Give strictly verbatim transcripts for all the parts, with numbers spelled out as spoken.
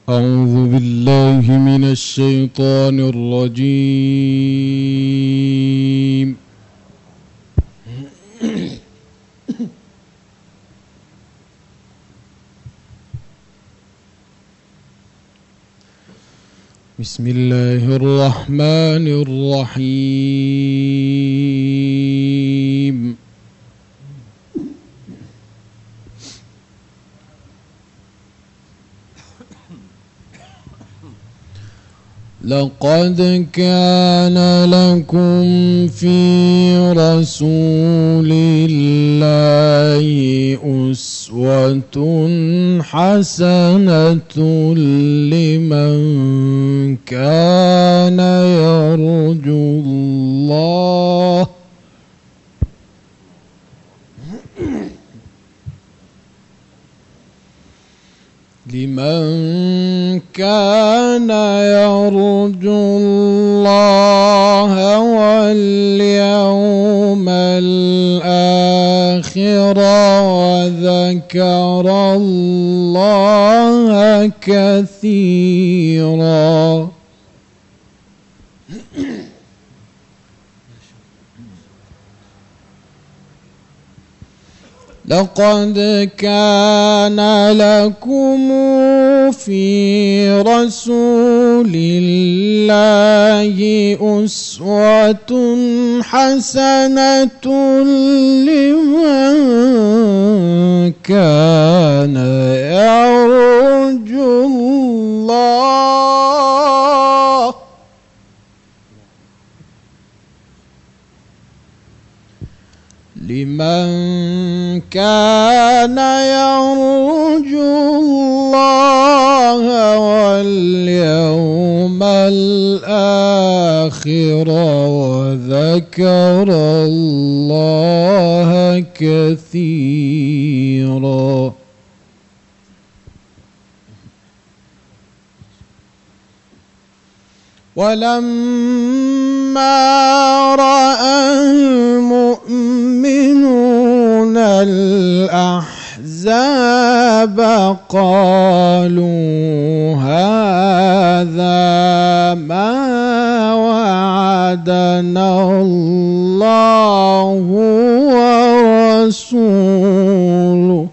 أعوذ بالله من الشيطان الرجيم. بسم الله الرحمن الرحيم. لقد كان لكم في رسول الله أسوة حسنة لمن كان يرجو الله لمن كان يرجو الله واليوم الآخر وذكر الله كثيرا. لقد كان لكم في رسول الله أسوة حسنة لمن كان يرجو الله لمن كان يرجو الله واليوم الآخر وذكر الله كثيرا. ولما رأى المؤمنون الأحزاب قالوا هذا ما وعدنا الله ورسوله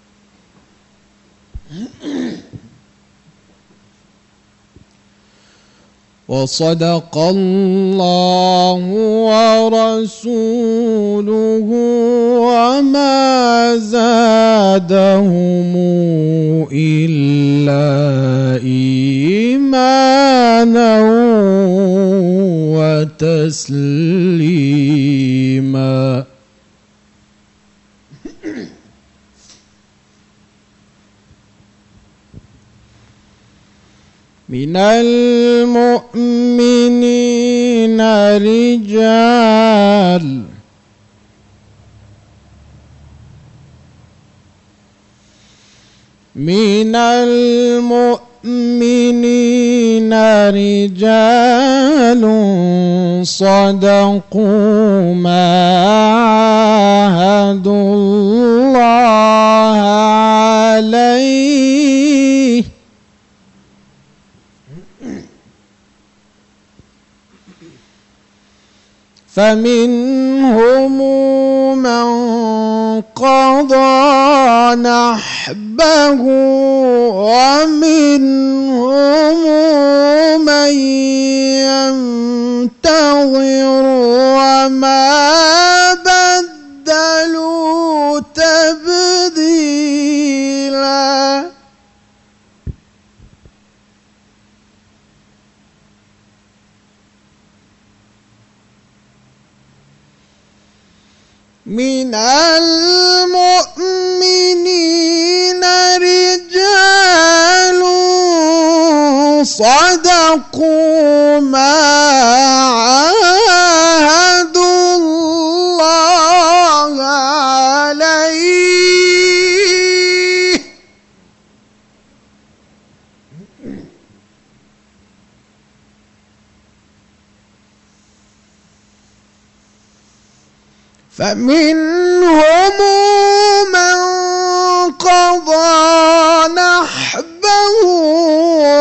وصدق الله ورسوله وما زادهم إلا إيمانا وتسليما. من المؤمنين رجال من المؤمنين رجال صدقوا ما عاهدوا الله عليه فمنهم من قضى نحبه ومنهم من ينتظر وما بدلوا تبديلا. من المؤمنين رجال صدقوا ما عاهدوا الله عليه فمنهم من قضى نحبه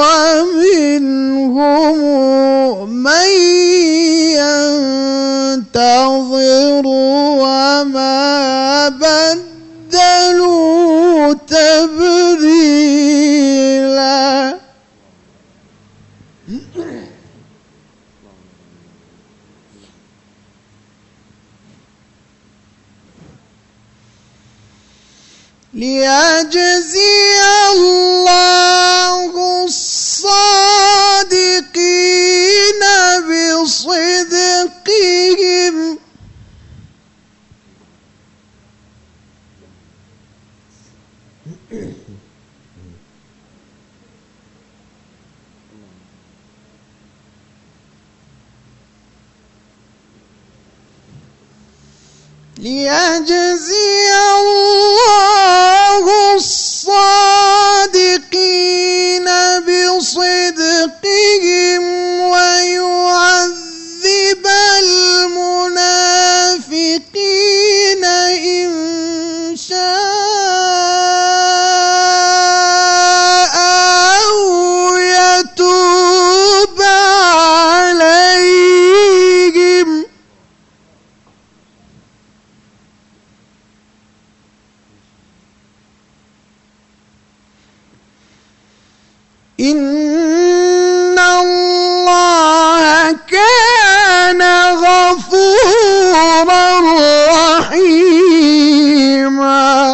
ليجزي الله الصادقين بصدقهم ليجزي الله الصادقين بصدقهم ويعذب المنافقين إن شاء أو يتوب عليهم إن الله كان غفورا رحيما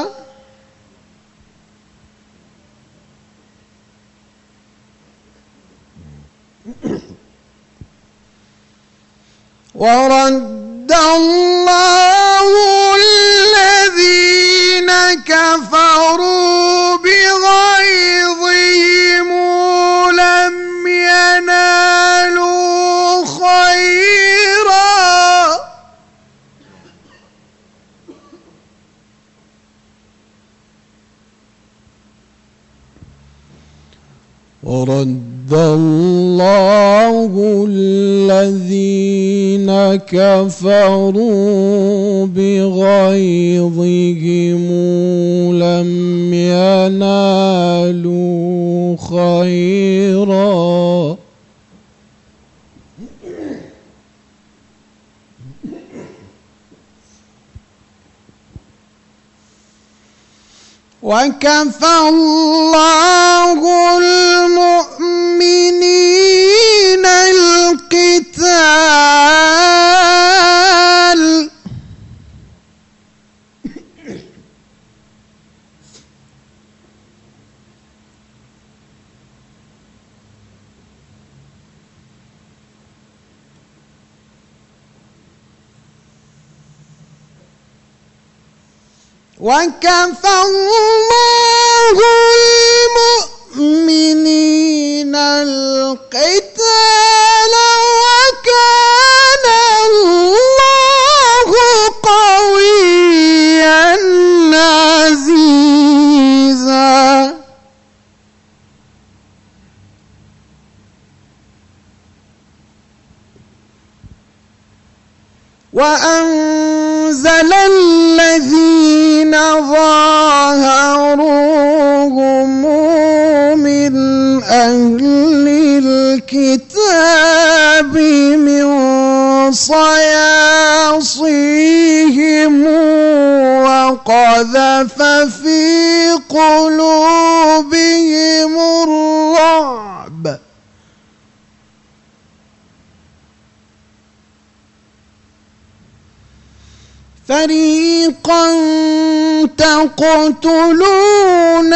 ورد الله الذين كفروا بغيظهم لم ينالوا خيرا ورد الله الذين كفروا بغيظهم لم ينالوا خيرا وكفى الله المؤمنين القتال وكفى الله المؤمنين القتال وكان الله قويا عزيزا وأنزل الذين ظاهروهم من أهل الكتاب من صياصيهم وقذف في قلوبهم الرعب فريقا تقتلون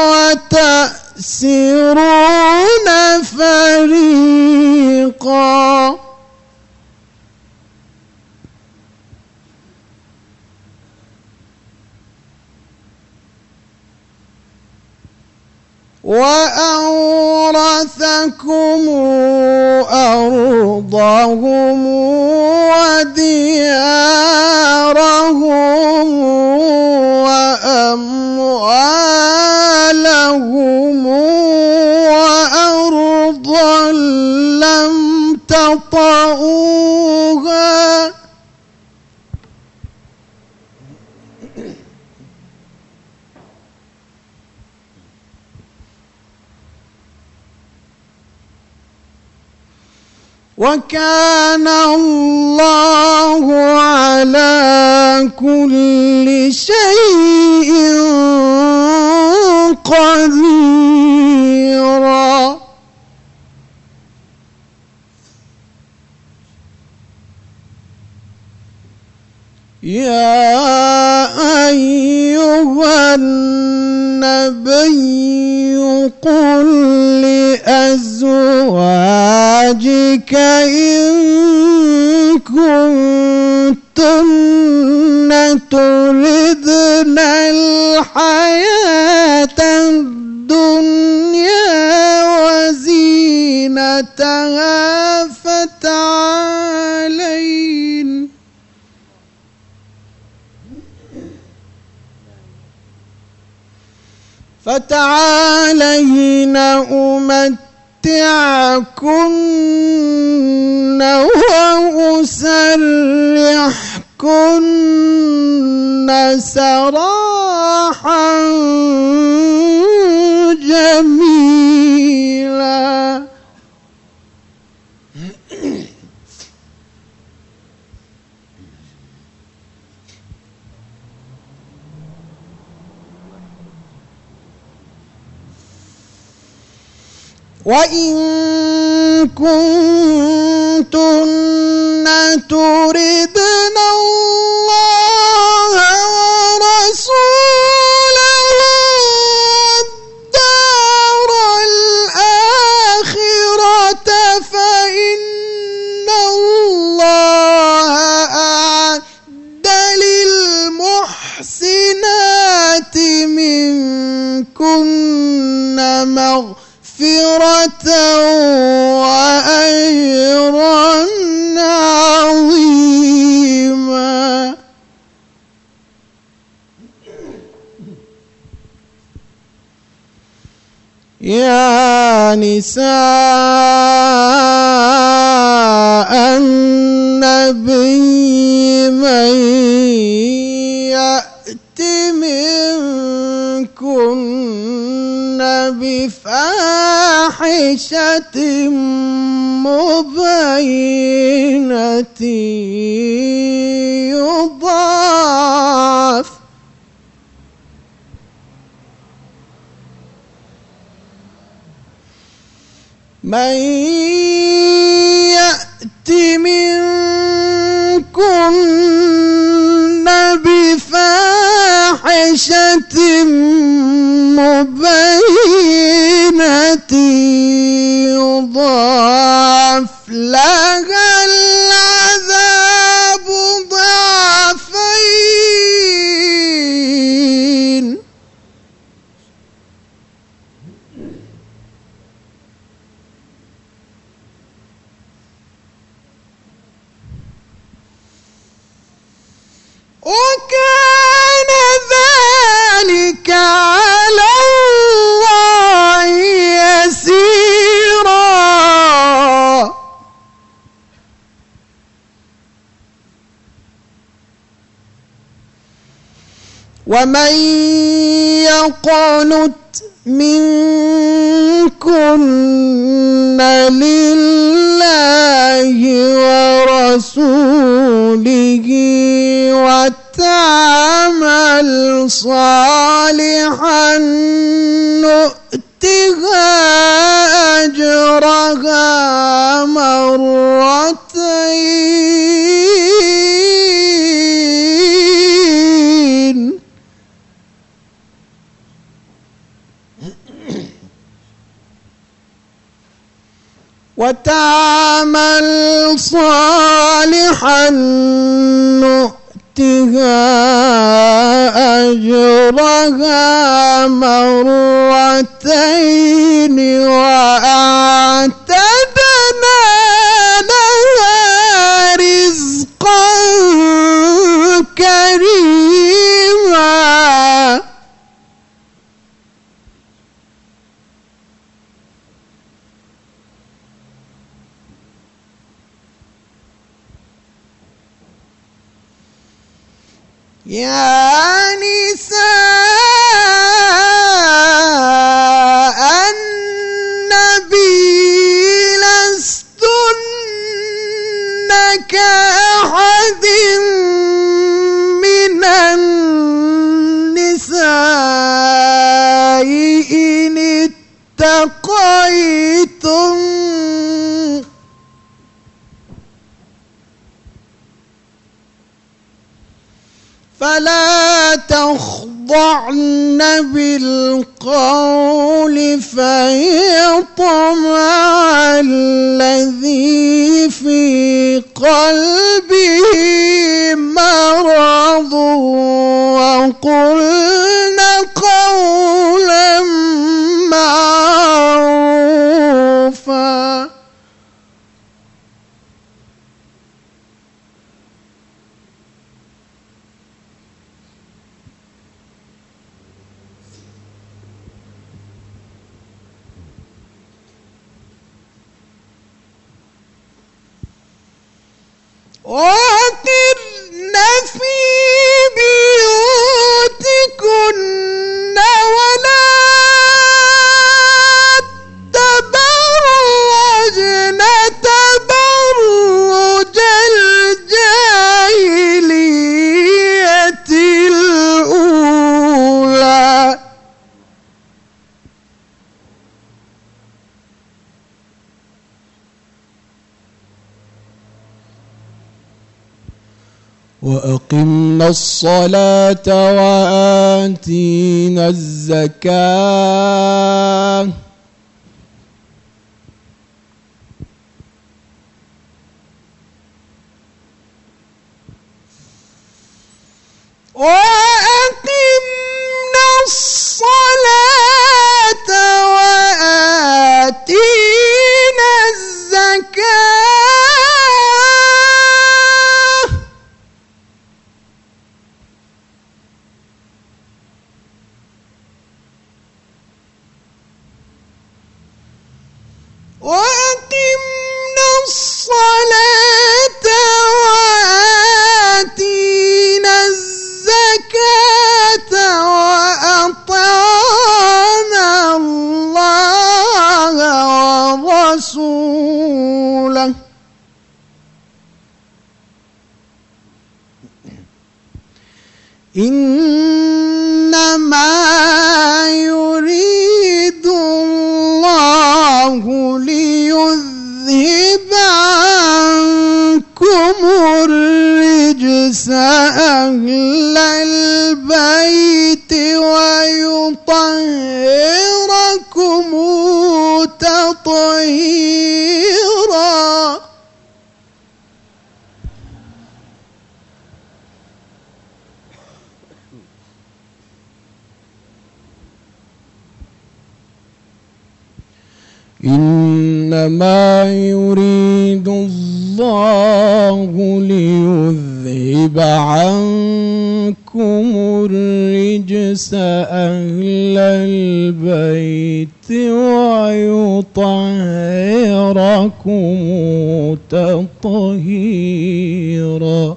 وتأسرون فريقا وأورثكم أرضهم وديارهم وأموالهم وأرضا لم تطئوها وكان الله على كل شيء قديرا يا أيها الناس قل لأزواجك إن كنتن تردن الحياة الدنيا وزينتها فتعالين فتعالين أمتعكن وأسرحكن سراحا جميلا. وإن كنتن تردن الله ورسوله والدار الآخرة فإن الله أعد للمحسنات منكن مغفرة وأجرا عظيما. يا نساء النبي من يأت منكن بفاحشة مبينة يضاعف من يأت منكن بفاحشة مبينة يضاعف لها العذاب ضعفين وكان ذلك على الله يسيرا. ومن يقنت منكن لله ورسوله وتعمل صالحا نؤتها أجرها مرتين وتعمل صالحا نؤتها أجرها مرتين وأعتدنا لها رزقا كريما. يا نساء النبي لستن كأحد من النساء إن اتقيتم فلا تخضعن تخضعن بالقول فيطمع الذي في قلبه مرض وقلن قولا معروفا. وَقِرْنَ فِي بِيُوتِكُنَّ وَلَا تَبَرَّجْنَ تَبَرُّجَ الْجَاهِلِيَّةِ الْأُولَى. وأقمنا الصلاة وآتينا الزكاة وأقمنا الصلاة وآتينا الزكاة وأقمنا الصلاة وآتينا الزكاة وأطعنا الله ورسوله إنما يريد الله ليذهب عنكم الرجس أهل البيت ويطهركم تطهيرا. إنما يريد الله ليذهب عنكم الرجس أهل البيت ويطهركم تطهيرا.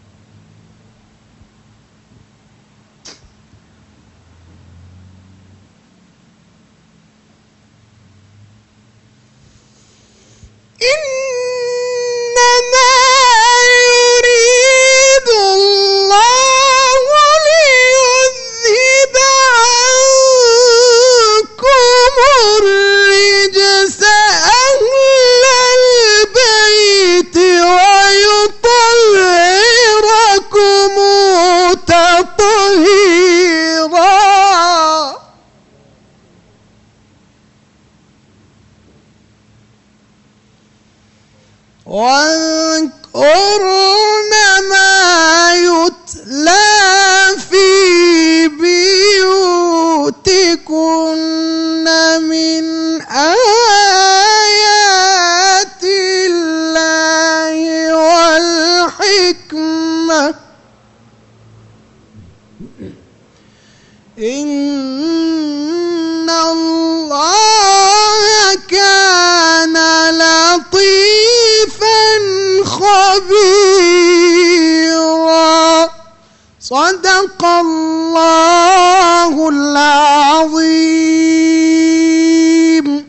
إنما يريد الله ليذهب عنكم الرجس أهل البيت ويطهركم تطهيرا. واذكرن ما يتلى في بيوتكن من آيات الله والحكمة إن الله كان لطيفا خبيرا. صدق الله العظيم. الله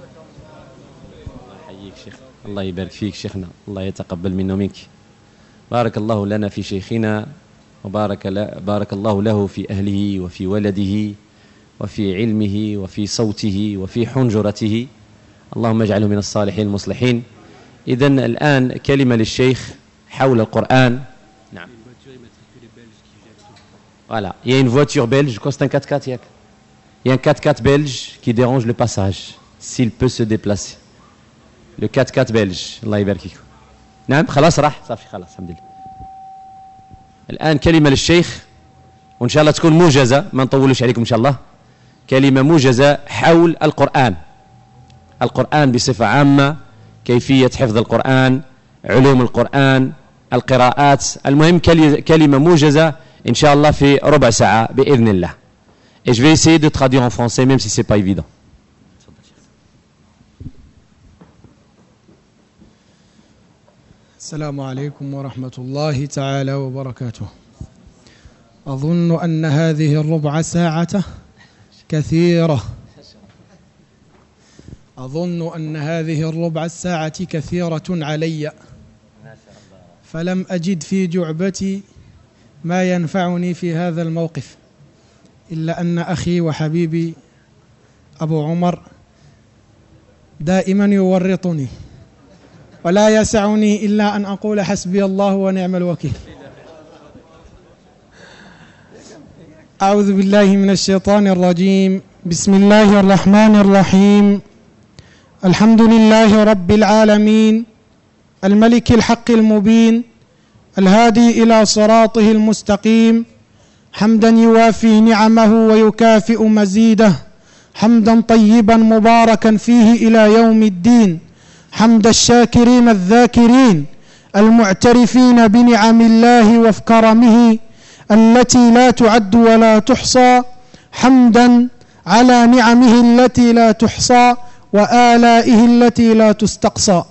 يحييك شيخ، الله يبارك فيك شيخنا، الله يتقبل منا ومنك. بارك الله لنا في شيخنا وبارك بارك الله له في أهله وفي ولده وفي علمه وفي صوته وفي حنجرته، اللهم اجعله من الصالحين المصلحين. إذن الآن كلمة للشيخ حول القرآن. نعم. Voilà. Il y a une voiture belge, je crois que c'est un quatre-quatre. Il y a un quatre-quatre belge qui dérange le passage, s'il peut se déplacer. Le quatre-quatre belge. الله يبارك فيكم. نعم خلاص راح صافي خلاص الحمد لله. الآن كلمة للشيخ وإن شاء الله تكون موجزة ما نطولش عليكم إن شاء الله. كلمة موجزة حول القرآن. القرآن بصفة عامة، كيفية حفظ القرآن، علوم القرآن، القراءات. المهم كلمة موجزة إن شاء الله في ربع ساعة بإذن الله. Et je vais essayer de traduire en français même si ce n'est pas évident. السلام عليكم ورحمة الله تعالى وبركاته. أظن أن هذه الربع ساعة كثيرة أظن أن هذه الربع الساعة كثيرة علي، فلم أجد في جعبتي ما ينفعني في هذا الموقف، إلا أن أخي وحبيبي أبو عمر دائما يورطني ولا يسعني إلا أن أقول حسبي الله ونعم الوكيل. أعوذ بالله من الشيطان الرجيم. بسم الله الرحمن الرحيم. الحمد لله رب العالمين، الملك الحق المبين، الهادي إلى صراطه المستقيم، حمدا يوافي نعمه ويكافئ مزيده، حمدا طيبا مباركا فيه إلى يوم الدين، حمد الشاكرين الذاكرين المعترفين بنعم الله وكرمه التي لا تعد ولا تحصى، حمدا على نعمه التي لا تحصى وآلائه التي لا تستقصى.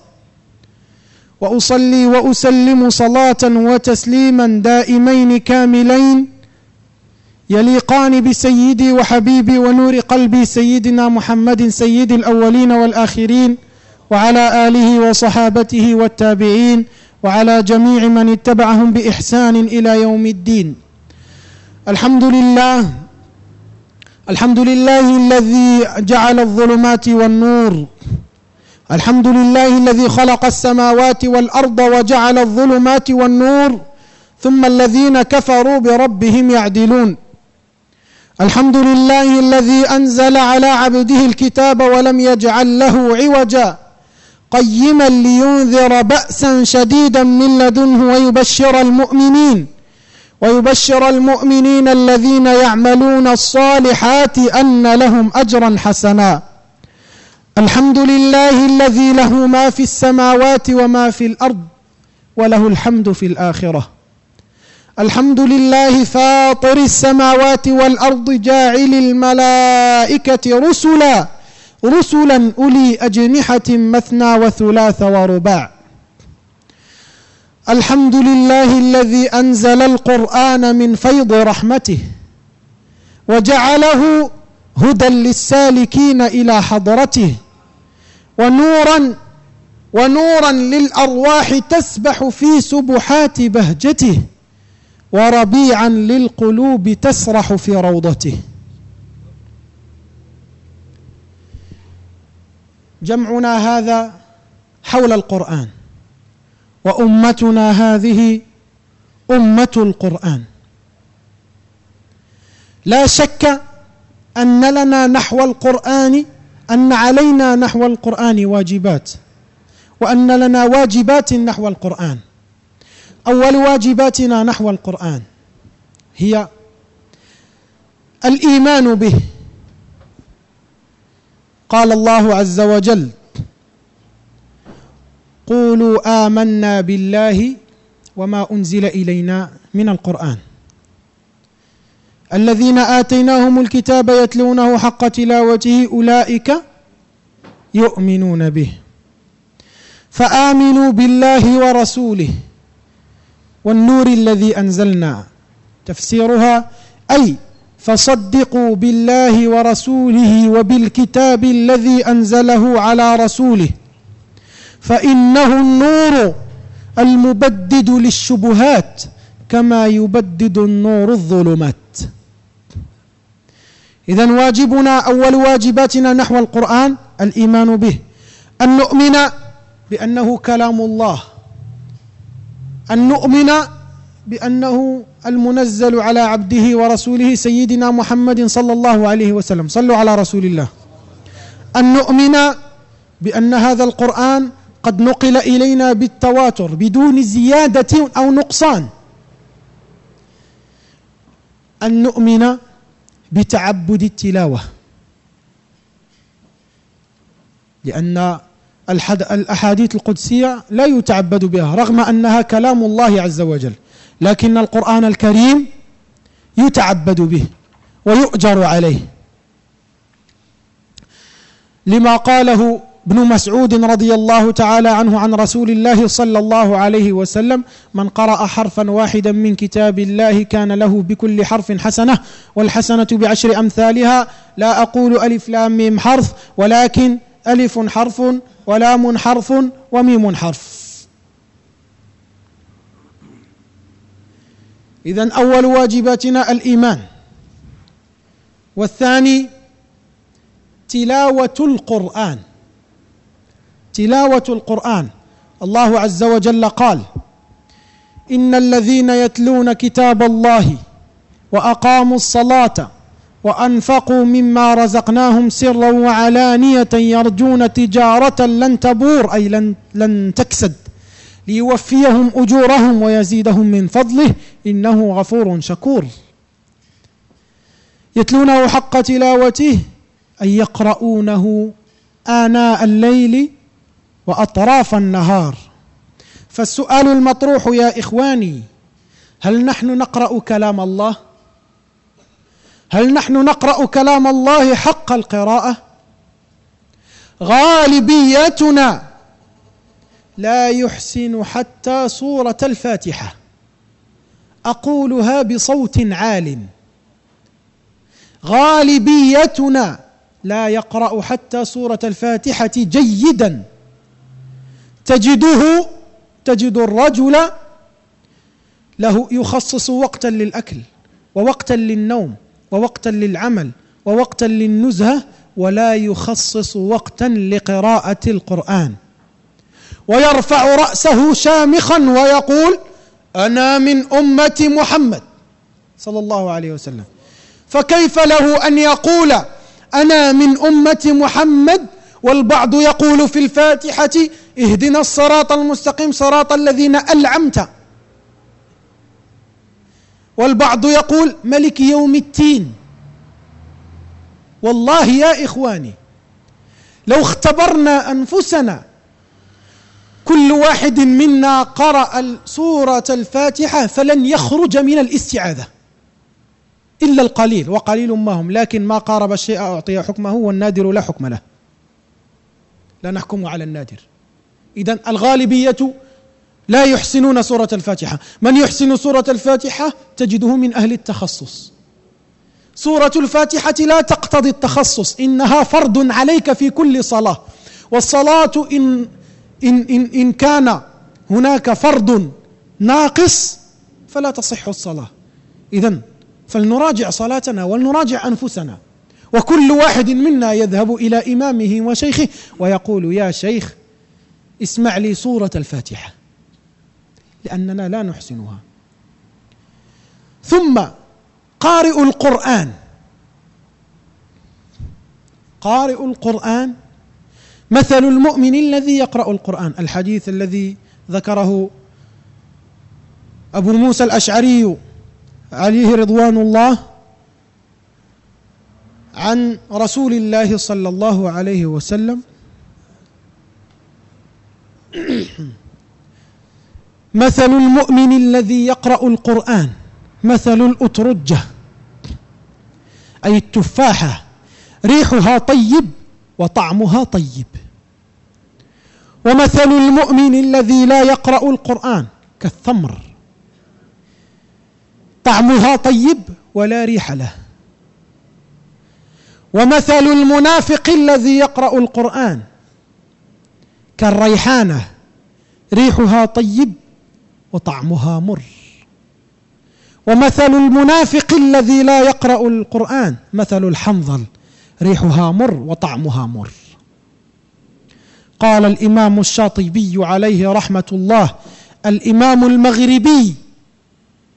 وأصلي وأسلم صلاة وتسليما دائمين كاملين يليقان بسيدي وحبيبي ونور قلبي سيدنا محمد سيد الأولين والآخرين، وعلى آله وصحابته والتابعين، وعلى جميع من اتبعهم بإحسان إلى يوم الدين. الحمد لله الحمد لله الذي جعل الظلمات والنور، الحمد لله الذي خلق السماوات والأرض وجعل الظلمات والنور، ثم الذين كفروا بربهم يعدلون. الحمد لله الذي أنزل على عبده الكتاب ولم يجعل له عوجا، قيما لينذر بأسا شديدا من لدنه ويبشر المؤمنين ويبشر المؤمنين الذين يعملون الصالحات أن لهم أجرا حسنا. الحمد لله الذي له ما في السماوات وما في الأرض وله الحمد في الآخرة. الحمد لله فاطر السماوات والأرض جاعل الملائكة رسلا رسلا أولي أجنحة مثنى وثلاث ورباع. الحمد لله الذي أنزل القرآن من فيض رحمته وجعله هدى للسالكين إلى حضرته، ونورا ونورا للأرواح تسبح في سبحات بهجته، وربيعا للقلوب تسرح في روضته. جمعنا هذا حول القرآن، وأمتنا هذه أمة القرآن. لا شك أن لنا نحو القرآن أن علينا نحو القرآن واجبات، وأن لنا واجبات نحو القرآن. أول واجباتنا نحو القرآن هي الإيمان به. قال الله عز وجل: قولوا آمنا بالله وما أنزل إلينا من القرآن الذين آتيناهم الكتاب يتلونه حق تلاوته أولئك يؤمنون به، فآمنوا بالله ورسوله والنور الذي أنزلنا. تفسيرها أي فصدقوا بالله ورسوله وبالكتاب الذي أنزله على رسوله، فإنه النور المبدد للشبهات كما يبدد النور الظلمات. إذن واجبنا أول واجباتنا نحو القرآن الإيمان به، أن نؤمن بأنه كلام الله، أن نؤمن بأنه المنزل على عبده ورسوله سيدنا محمد صلى الله عليه وسلم. صلوا على رسول الله. أن نؤمن بأن هذا القرآن قد نقل إلينا بالتواتر بدون زيادة أو نقصان. أن نؤمن بتعبد التلاوة، لأن الأحاديث القدسية لا يتعبد بها رغم أنها كلام الله عز وجل، لكن القرآن الكريم يتعبد به ويؤجر عليه، لما قاله ابن مسعود رضي الله تعالى عنه عن رسول الله صلى الله عليه وسلم: من قرأ حرفا واحدا من كتاب الله كان له بكل حرف حسنة، والحسنة بعشر أمثالها، لا أقول ألف لام ميم حرف، ولكن ألف حرف ولام حرف وميم حرف. إذن أول واجباتنا الإيمان، والثاني تلاوة القرآن. تلاوة القرآن، الله عز وجل قال: إن الذين يتلون كتاب الله وأقاموا الصلاة وأنفقوا مما رزقناهم سرا وعلانية يرجون تجارة لن تبور، أي لن, لن تكسد، ليوفيهم أجورهم ويزيدهم من فضله إنه غفور شكور. يتلونه حق تلاوته أي يقرؤونه آناء الليل وأطراف النهار. فالسؤال المطروح يا إخواني: هل نحن نقرأ كلام الله؟ هل نحن نقرأ كلام الله حق القراءة؟ غالبيتنا لا يحسن حتى سورة الفاتحة، أقولها بصوت عال. غالبيتنا لا يقرأ حتى سورة الفاتحة جيدا. تجده تجد الرجل له يخصص وقتا للأكل ووقتا للنوم ووقتا للعمل ووقتا للنزهة، ولا يخصص وقتا لقراءة القرآن، ويرفع رأسه شامخا ويقول: أنا من أمة محمد صلى الله عليه وسلم. فكيف له أن يقول أنا من أمة محمد والبعض يقول في الفاتحة: اهدنا الصراط المستقيم صراط الذين أنعمت، والبعض يقول ملك يوم الدين. والله يا إخواني، لو اختبرنا أنفسنا، كل واحد منا قرأ سورة الفاتحة فلن يخرج من الاستعاذة إلا القليل، وقليل ما هم، لكن ما قارب الشيء أعطي حكمه، والنادر لا حكم له، لا نحكم على النادر. إذن الغالبية لا يحسنون سورة الفاتحة. من يحسن سورة الفاتحة تجده من أهل التخصص. سورة الفاتحة لا تقتضي التخصص، إنها فرض عليك في كل صلاة، والصلاة إن, إن, إن, إن كان هناك فرض ناقص فلا تصح الصلاة. إذن فلنراجع صلاتنا ولنراجع أنفسنا، وكل واحد منا يذهب إلى إمامه وشيخه ويقول: يا شيخ اسمع لي سورة الفاتحة، لأننا لا نحسنها. ثم قارئ القرآن. قارئ القرآن مثل المؤمن الذي يقرأ القرآن، الحديث الذي ذكره أبو موسى الأشعري عليه رضوان الله عن رسول الله صلى الله عليه وسلم: مثل المؤمن الذي يقرأ القرآن مثل الأترجة، أي التفاحة، ريحها طيب وطعمها طيب. ومثل المؤمن الذي لا يقرأ القرآن كالثمر، طعمها طيب ولا ريح له. ومثل المنافق الذي يقرأ القرآن كالريحانة، ريحها طيب وطعمها مر. ومثل المنافق الذي لا يقرأ القرآن مثل الحنظل، ريحها مر وطعمها مر. قال الإمام الشاطبي عليه رحمة الله، الإمام المغربي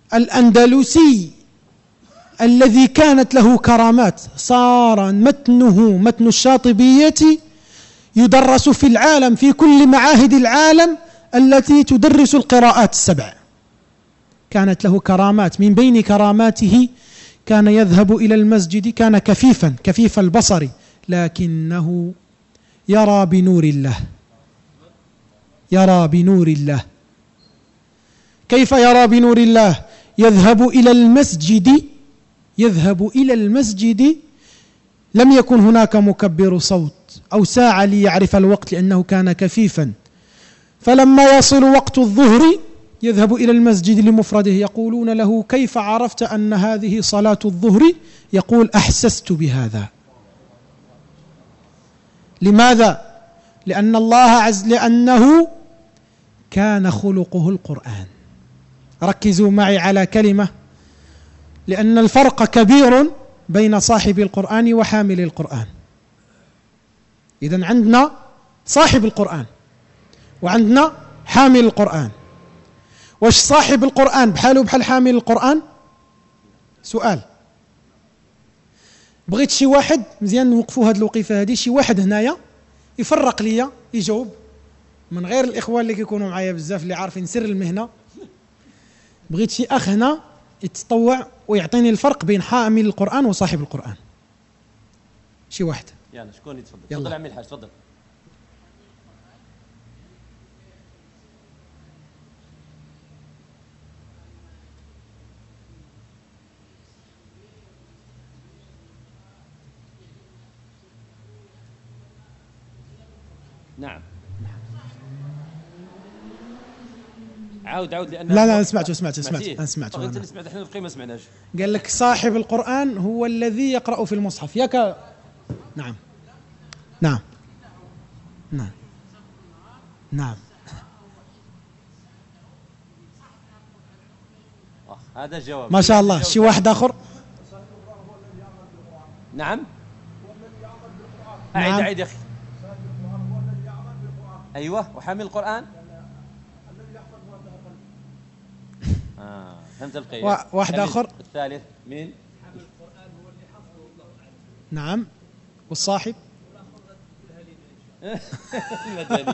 الأندلسي الذي كانت له كرامات صار متنه متن الشاطبية يدرس في العالم في كل معاهد العالم التي تدرس القراءات السبع. كانت له كرامات، من بين كراماته كان يذهب إلى المسجد، كان كفيفا كفيف البصر لكنه يرى بنور الله، يرى بنور الله. كيف يرى بنور الله؟ يذهب إلى المسجد يذهب إلى المسجد لم يكن هناك مكبر صوت أو ساعة ليعرف الوقت لأنه كان كفيفا، فلما يصل وقت الظهر يذهب إلى المسجد لمفرده، يقولون له كيف عرفت أن هذه صلاة الظهر؟ يقول أحسست بهذا. لماذا؟ لأن الله عز لأنه كان خلقه القرآن. ركزوا معي على كلمة، لأن الفرق كبير بين صاحب القرآن وحامل القرآن. إذن عندنا صاحب القرآن وعندنا حامل القرآن. واش صاحب القرآن بحاله بحال حامل القرآن؟ سؤال. بغيت شي واحد مزيان نوقفوا هذه الوقيفة هذه، شي واحد هنايا يفرق ليا يجاوب من غير الإخوان اللي كيكونوا معايا بزاف اللي عارفين سر المهنة. بغيت شي أخ هنا يتطوع ويعطيني الفرق بين حامل القرآن وصاحب القرآن. شي واحد. يلا شكون يتفضل؟ يلا. تفضل عمي الحاج تفضل. نعم. عاود عاود لأن لا لا سمعته سمعته سمعته أنا سمعته. أنت اللي سمعت، احنا في ما سمعناش. قال لك صاحب القرآن هو الذي يقرأ في المصحف. ياك؟ نعم نعم نعم نعم. هذا جواب ما شاء الله. شي واحد آخر. نعم. أعيد أعيد يا أخي. أيوة. وحامل القرآن. آه فهمت القيام. واحد آخر. الثالث مين؟ نعم. والصاحب المدني.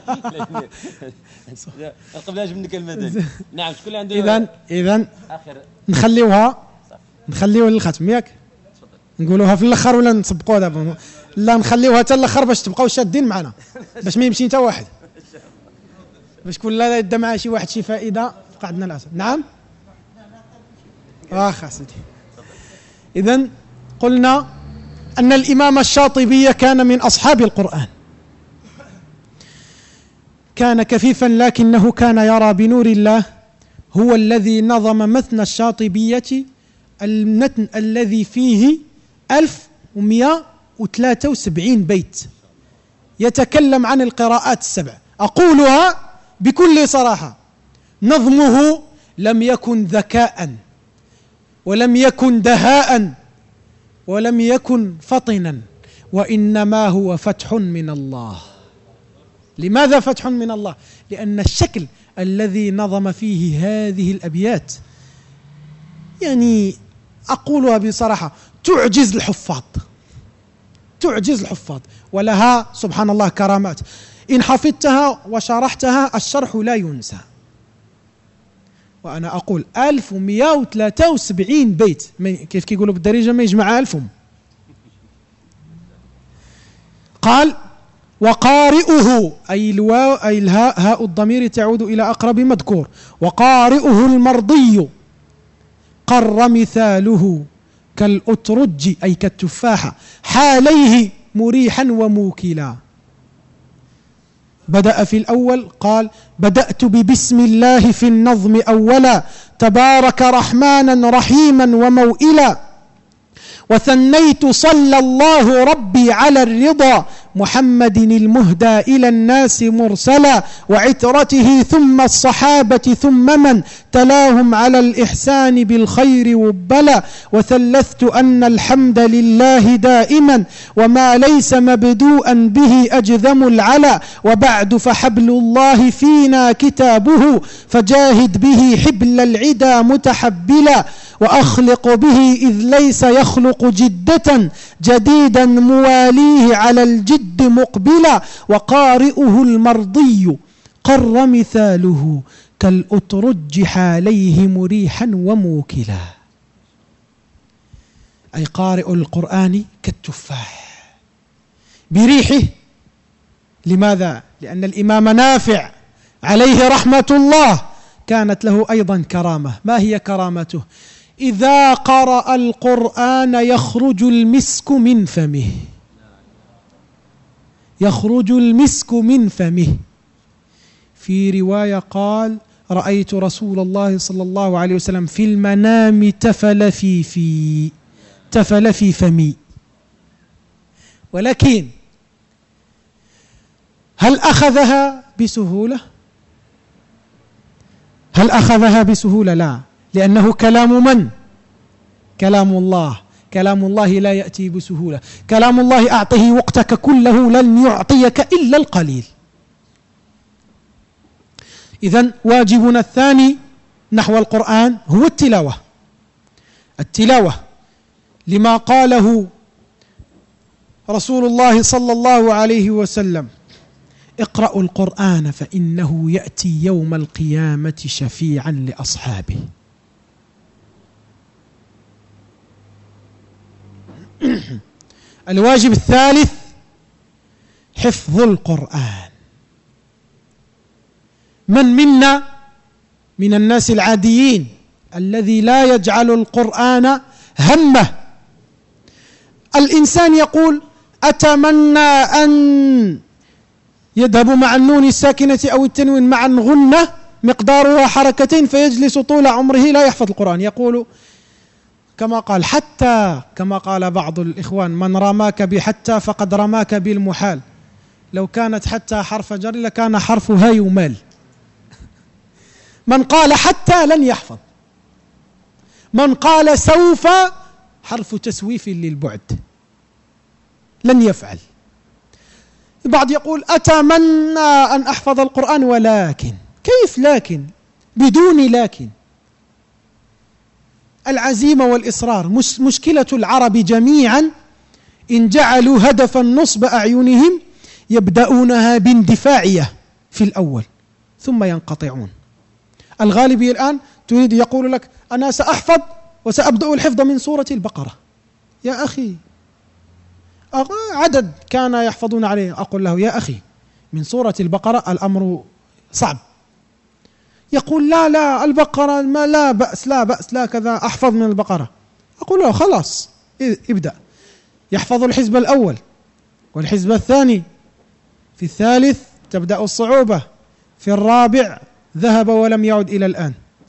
القبلاج منك المدني. نعم. شكون اللي عنده؟ إذن إذن آخر نخليوها نخليوها للختم ياك؟ نقولوها في الاخر ولا نسبقوها دابا؟ لا نخليوها حتى الاخر باش تبقاو شادين معنا، باش ما يمشي حتى واحد، باش كل لا يدى معاه شي واحد شي فائده قعدنا الاسد. نعم. واخا سيدي. اذا قلنا ان الامام الشاطبي كان من اصحاب القرآن، كان كفيفا لكنه كان يرى بنور الله. هو الذي نظم متن الشاطبية، المتن الذي فيه ألف ومئة وثلاثة وسبعين بيت يتكلم عن القراءات السبع. أقولها بكل صراحة، نظمه لم يكن ذكاء ولم يكن دهاء ولم يكن فطنا، وإنما هو فتح من الله. لماذا فتح من الله؟ لأن الشكل الذي نظم فيه هذه الأبيات يعني أقولها بصراحة تعجز الحفاظ، تعجز الحفاظ، ولها سبحان الله كرامات. إن حفظتها وشرحتها الشرح لا ينسى. وأنا أقول ألف ومئة وثلاثة وسبعين بيت، كيف كيقولوا بالدارجة ما يجمع ألفهم. قال وقارئه أي الواو أي الهاء، هاء الضمير تعود إلى أقرب مذكور. وقارئه المرضي قر مثاله كالأترج أي كالتفاحة، حاليه مريحا وموكلا. بدأ في الأول قال بدأت ببسم الله في النظم أولا، تبارك رحمانا رحيما وموئلا، وثنيت صلى الله ربي على الرضا محمد المهدى إلى الناس مرسلا، وعترته ثم الصحابة ثم من تلاهم على الإحسان بالخير وبلا. وثلثت أن الحمد لله دائما وما ليس مبدوءا به أجذم العلا. وبعد فحبل الله فينا كتابه فجاهد به حبل العدا متحبلا. وأخلق به إذ ليس يخلق جدة جديدا مواليه على الجد مقبلا. وقارئه المرضي قر مثاله كالأترج حاليه مريحا وموكلا. أي قارئ القرآن كالتفاح بريحه. لماذا؟ لأن الإمام نافع عليه رحمة الله كانت له أيضا كرامة. ما هي كرامته؟ إذا قرأ القرآن يخرج المسك من فمه، يخرج المسك من فمه. في رواية قال: رأيت رسول الله صلى الله عليه وسلم في المنام تفل في في تفل في فمي. ولكن هل أخذها بسهولة؟ هل أخذها بسهولة؟ لا، لأنه كلام من؟ كلام الله. كلام الله لا يأتي بسهولة. كلام الله أعطه وقتك كله لن يعطيك إلا القليل. إذن واجبنا الثاني نحو القرآن هو التلاوة. التلاوة لما قاله رسول الله صلى الله عليه وسلم: اقرأوا القرآن فإنه يأتي يوم القيامة شفيعا لأصحابه. الواجب الثالث حفظ القرآن. من منا من الناس العاديين الذي لا يجعل القرآن همه؟ الإنسان يقول: أتمنى أن يذهب مع النون الساكنة أو التنوين مع غنة مقدارها حركتين فيجلس طول عمره لا يحفظ القرآن. يقول كما قال حتى كما قال بعض الإخوان: من رماك بحتى فقد رماك بالمحال. لو كانت حتى حرف جر لكان حرفها يمال. من قال حتى لن يحفظ. من قال سوف حرف تسويف للبعد، لن يفعل. البعض يقول: أتمنى أن أحفظ القرآن، ولكن. كيف لكن؟ بدون لكن. العزيمة والإصرار. مش مشكلة العرب جميعا إن جعلوا هدفا نصب أعينهم يبدأونها باندفاعية في الأول ثم ينقطعون. الغالبي الآن تريد يقول لك: أنا سأحفظ وسأبدأ الحفظ من سورة البقرة. يا أخي، عدد كان يحفظون عليه. أقول له: يا أخي، من سورة البقرة الأمر صعب. يقول: لا لا البقرة ما لا بأس لا بأس لا كذا، أحفظ من البقرة. أقول له: خلاص ابدأ. يحفظ الحزب الأول والحزب الثاني، في الثالث تبدأ الصعوبة، في الرابع ذهب ولم يعد إلى الآن.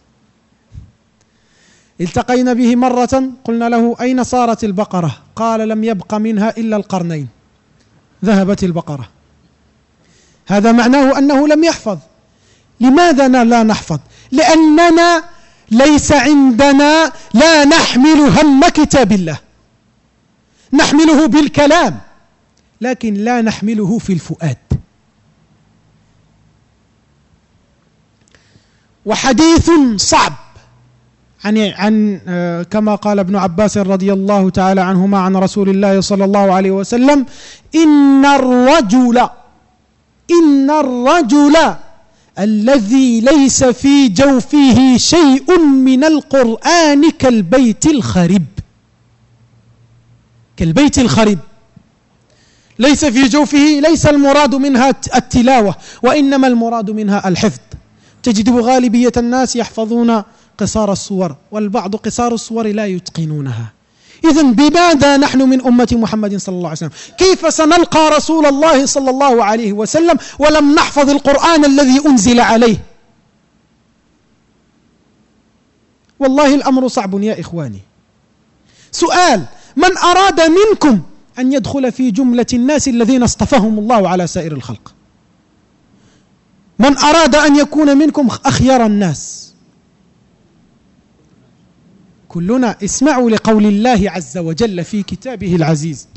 التقينا به مرة قلنا له: أين صارت البقرة؟ قال: لم يبق منها إلا القرنين، ذهبت البقرة. هذا معناه أنه لم يحفظ. لماذا لا نحفظ؟ لأننا ليس عندنا، لا نحمل هم كتاب الله. نحمله بالكلام لكن لا نحمله في الفؤاد. وحديث صعب عن عن كما قال ابن عباس رضي الله تعالى عنهما عن رسول الله صلى الله عليه وسلم: إن الرجل إن الرجل الذي ليس في جوفه شيء من القرآن كالبيت الخرب. كالبيت الخرب ليس في جوفه، ليس المراد منها التلاوة وإنما المراد منها الحفظ. تجد غالبية الناس يحفظون قصار الصور، والبعض قصار الصور لا يتقنونها. إذن بماذا نحن من أمة محمد صلى الله عليه وسلم؟ كيف سنلقى رسول الله صلى الله عليه وسلم ولم نحفظ القرآن الذي أنزل عليه؟ والله الأمر صعب يا إخواني. سؤال: من أراد منكم أن يدخل في جملة الناس الذين اصطفاهم الله على سائر الخلق. من أراد أن يكون منكم أخير الناس، كلنا اسمعوا لقول الله عز وجل في كتابه العزيز: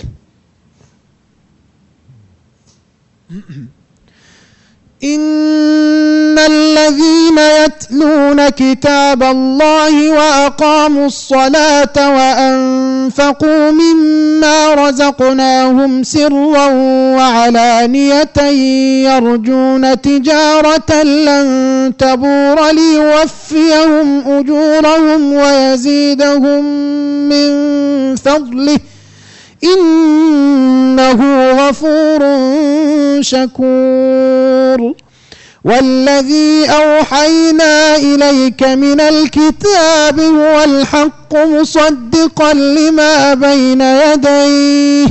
إن الذين يتلون كتاب الله وأقاموا الصلاة وأنفقوا مما رزقناهم سرا وعلانية يرجون تجارة لن تبور ليوفيهم أجورهم ويزيدهم من فضله إنه غفور شكور. والذي أوحينا إليك من الكتاب هو الحق مصدقا لما بين يديه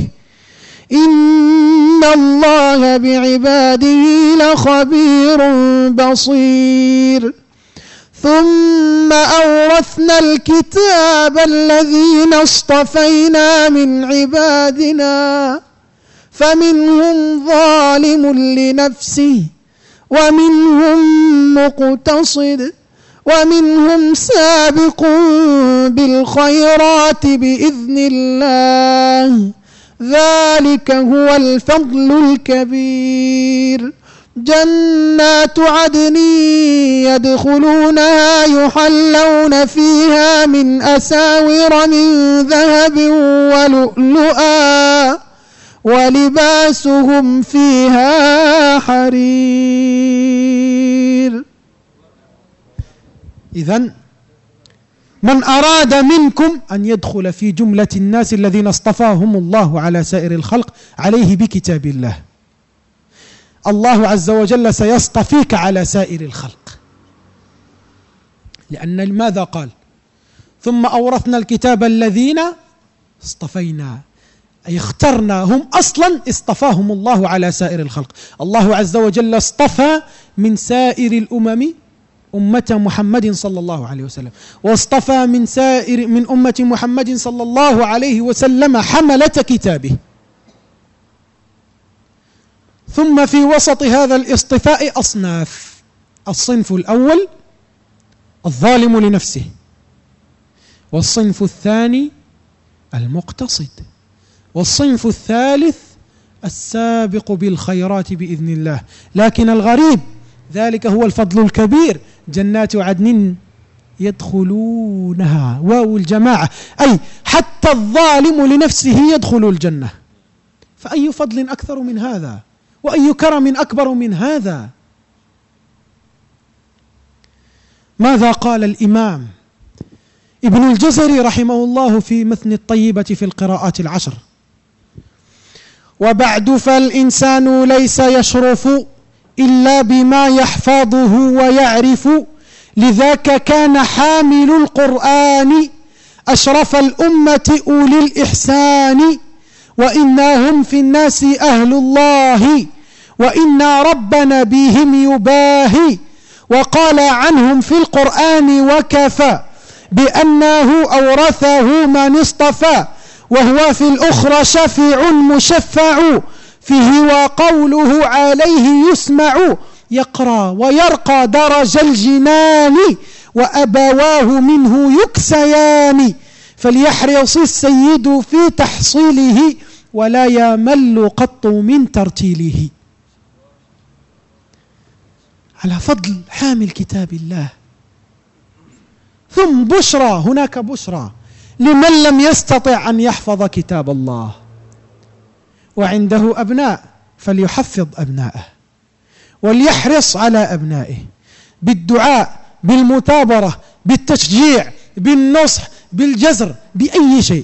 إن الله بعباده لخبير بصير. ثم أورثنا الكتاب الذين اصطفينا من عبادنا فمنهم ظالم لنفسه ومنهم مقتصد ومنهم سابق بالخيرات بإذن الله ذلك هو الفضل الكبير. جنات عدن يدخلونها يحلون فيها من أساور من ذهب ولؤلؤا ولباسهم فيها حرير. إذن من أراد منكم أن يدخل في جملة الناس الذين اصطفاهم الله على سائر الخلق عليه بكتاب الله. الله عز وجل سيصطفيك على سائر الخلق، لأن ماذا قال؟ ثم أورثنا الكتاب الذين اصطفينا، أي اخترناهم، أصلا اصطفاهم الله على سائر الخلق. الله عز وجل اصطفى من سائر الأمم أمة محمد صلى الله عليه وسلم، واصطفى من سائر من أمة محمد صلى الله عليه وسلم حملة كتابه. ثم في وسط هذا الاصطفاء أصناف: الصنف الأول الظالم لنفسه، والصنف الثاني المقتصد، والصنف الثالث السابق بالخيرات بإذن الله. لكن الغريب ذلك هو الفضل الكبير: جنات عدن يدخلونها، واو الجماعة، أي حتى الظالم لنفسه يدخل الجنة. فأي فضل أكثر من هذا؟ وأي كرم أكبر من هذا؟ ماذا قال الإمام ابن الجزري رحمه الله في مثن الطيبة في القراءات العشر؟ وبعد فالإنسان ليس يشرف إلا بما يحفظه ويعرف، لذاك كان حامل القرآن أشرف الأمة أولي الإحسان. وإنا هم في الناس أهل الله وإنا ربنا بهم يباهي، وقال عنهم في القرآن وكفى بأنه أورثه من اصطفى، وهو في الأخرى شفيع مشفع فيه وقوله عليه يسمع، يقرأ ويرقى درج الجنان وأبواه منه يكسيان، فليحرص السيد في تحصيله ولا يمل قط من ترتيله. على فضل حامل كتاب الله. ثم بشرى، هناك بشرى لمن لم يستطع أن يحفظ كتاب الله وعنده أبناء، فليحفظ أبنائه وليحرص على أبنائه بالدعاء، بالمثابرة، بالتشجيع، بالنصح، بالجزر، بأي شيء،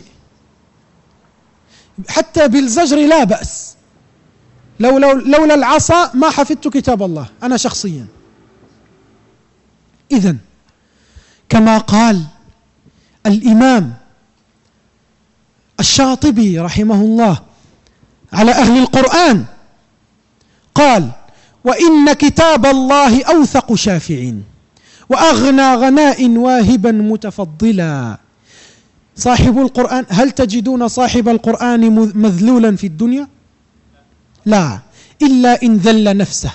حتى بالزجر لا بأس. لو لو لولا العصا ما حفظت كتاب الله أنا شخصيا. إذن كما قال الإمام الشاطبي رحمه الله على أهل القرآن، قال: وإن كتاب الله أوثق شافع وأغنى غناء واهبا متفضلا، صاحب القرآن، هل تجدون صاحب القرآن مذلولا في الدنيا؟ لا، إلا إن ذل نفسه.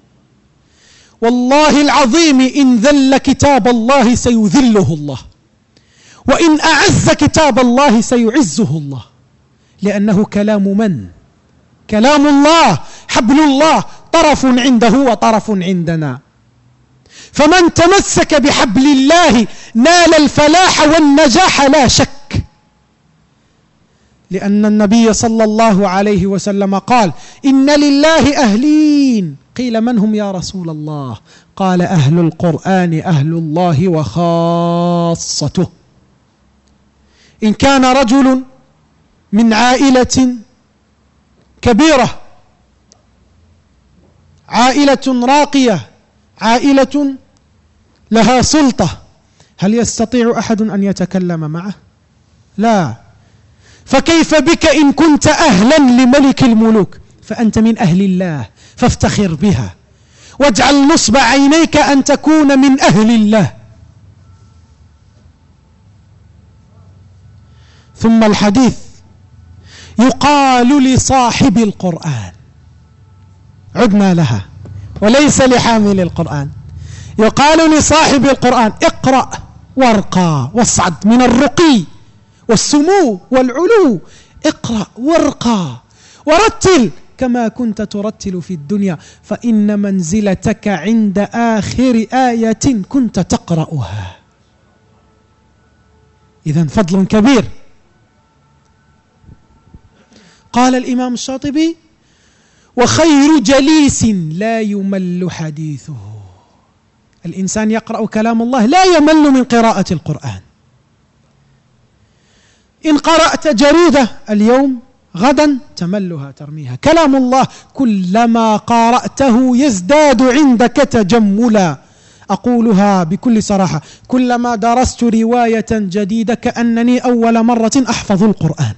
والله العظيم إن ذل كتاب الله سيذله الله، وإن أعز كتاب الله سيعزه الله، لأنه كلام من؟ كلام الله، حبل الله، طرف عنده وطرف عندنا. فمن تمسك بحبل الله نال الفلاح والنجاح لا شك، لأن النبي صلى الله عليه وسلم قال: إن لله أهلين. قيل: من هم يا رسول الله؟ قال: أهل القرآن أهل الله وخاصته. إن كان رجل من عائلة كبيرة، عائلة راقية، عائلة لها سلطة، هل يستطيع أحد أن يتكلم معه؟ لا. فكيف بك إن كنت أهلا لملك الملوك؟ فأنت من أهل الله، فافتخر بها، واجعل نصب عينيك أن تكون من أهل الله. ثم الحديث: يقال لصاحب القرآن، عدنا لها وليس لحامل القرآن، يقال لصاحب القرآن: اقرأ وارقى واصعد من الرقي والسمو والعلو، اقرأ وارقى ورتل كما كنت ترتل في الدنيا، فإن منزلتك عند آخر آية كنت تقرأها. إذن فضل كبير. قال الإمام الشاطبي: وخير جليس لا يمل حديثه. الإنسان يقرأ كلام الله لا يمل من قراءة القرآن. إن قرأت جريدة اليوم غدا تملها ترميها. كلام الله كلما قرأته يزداد عندك تجملا. أقولها بكل صراحة: كلما درست رواية جديدة كأنني أول مرة أحفظ القرآن،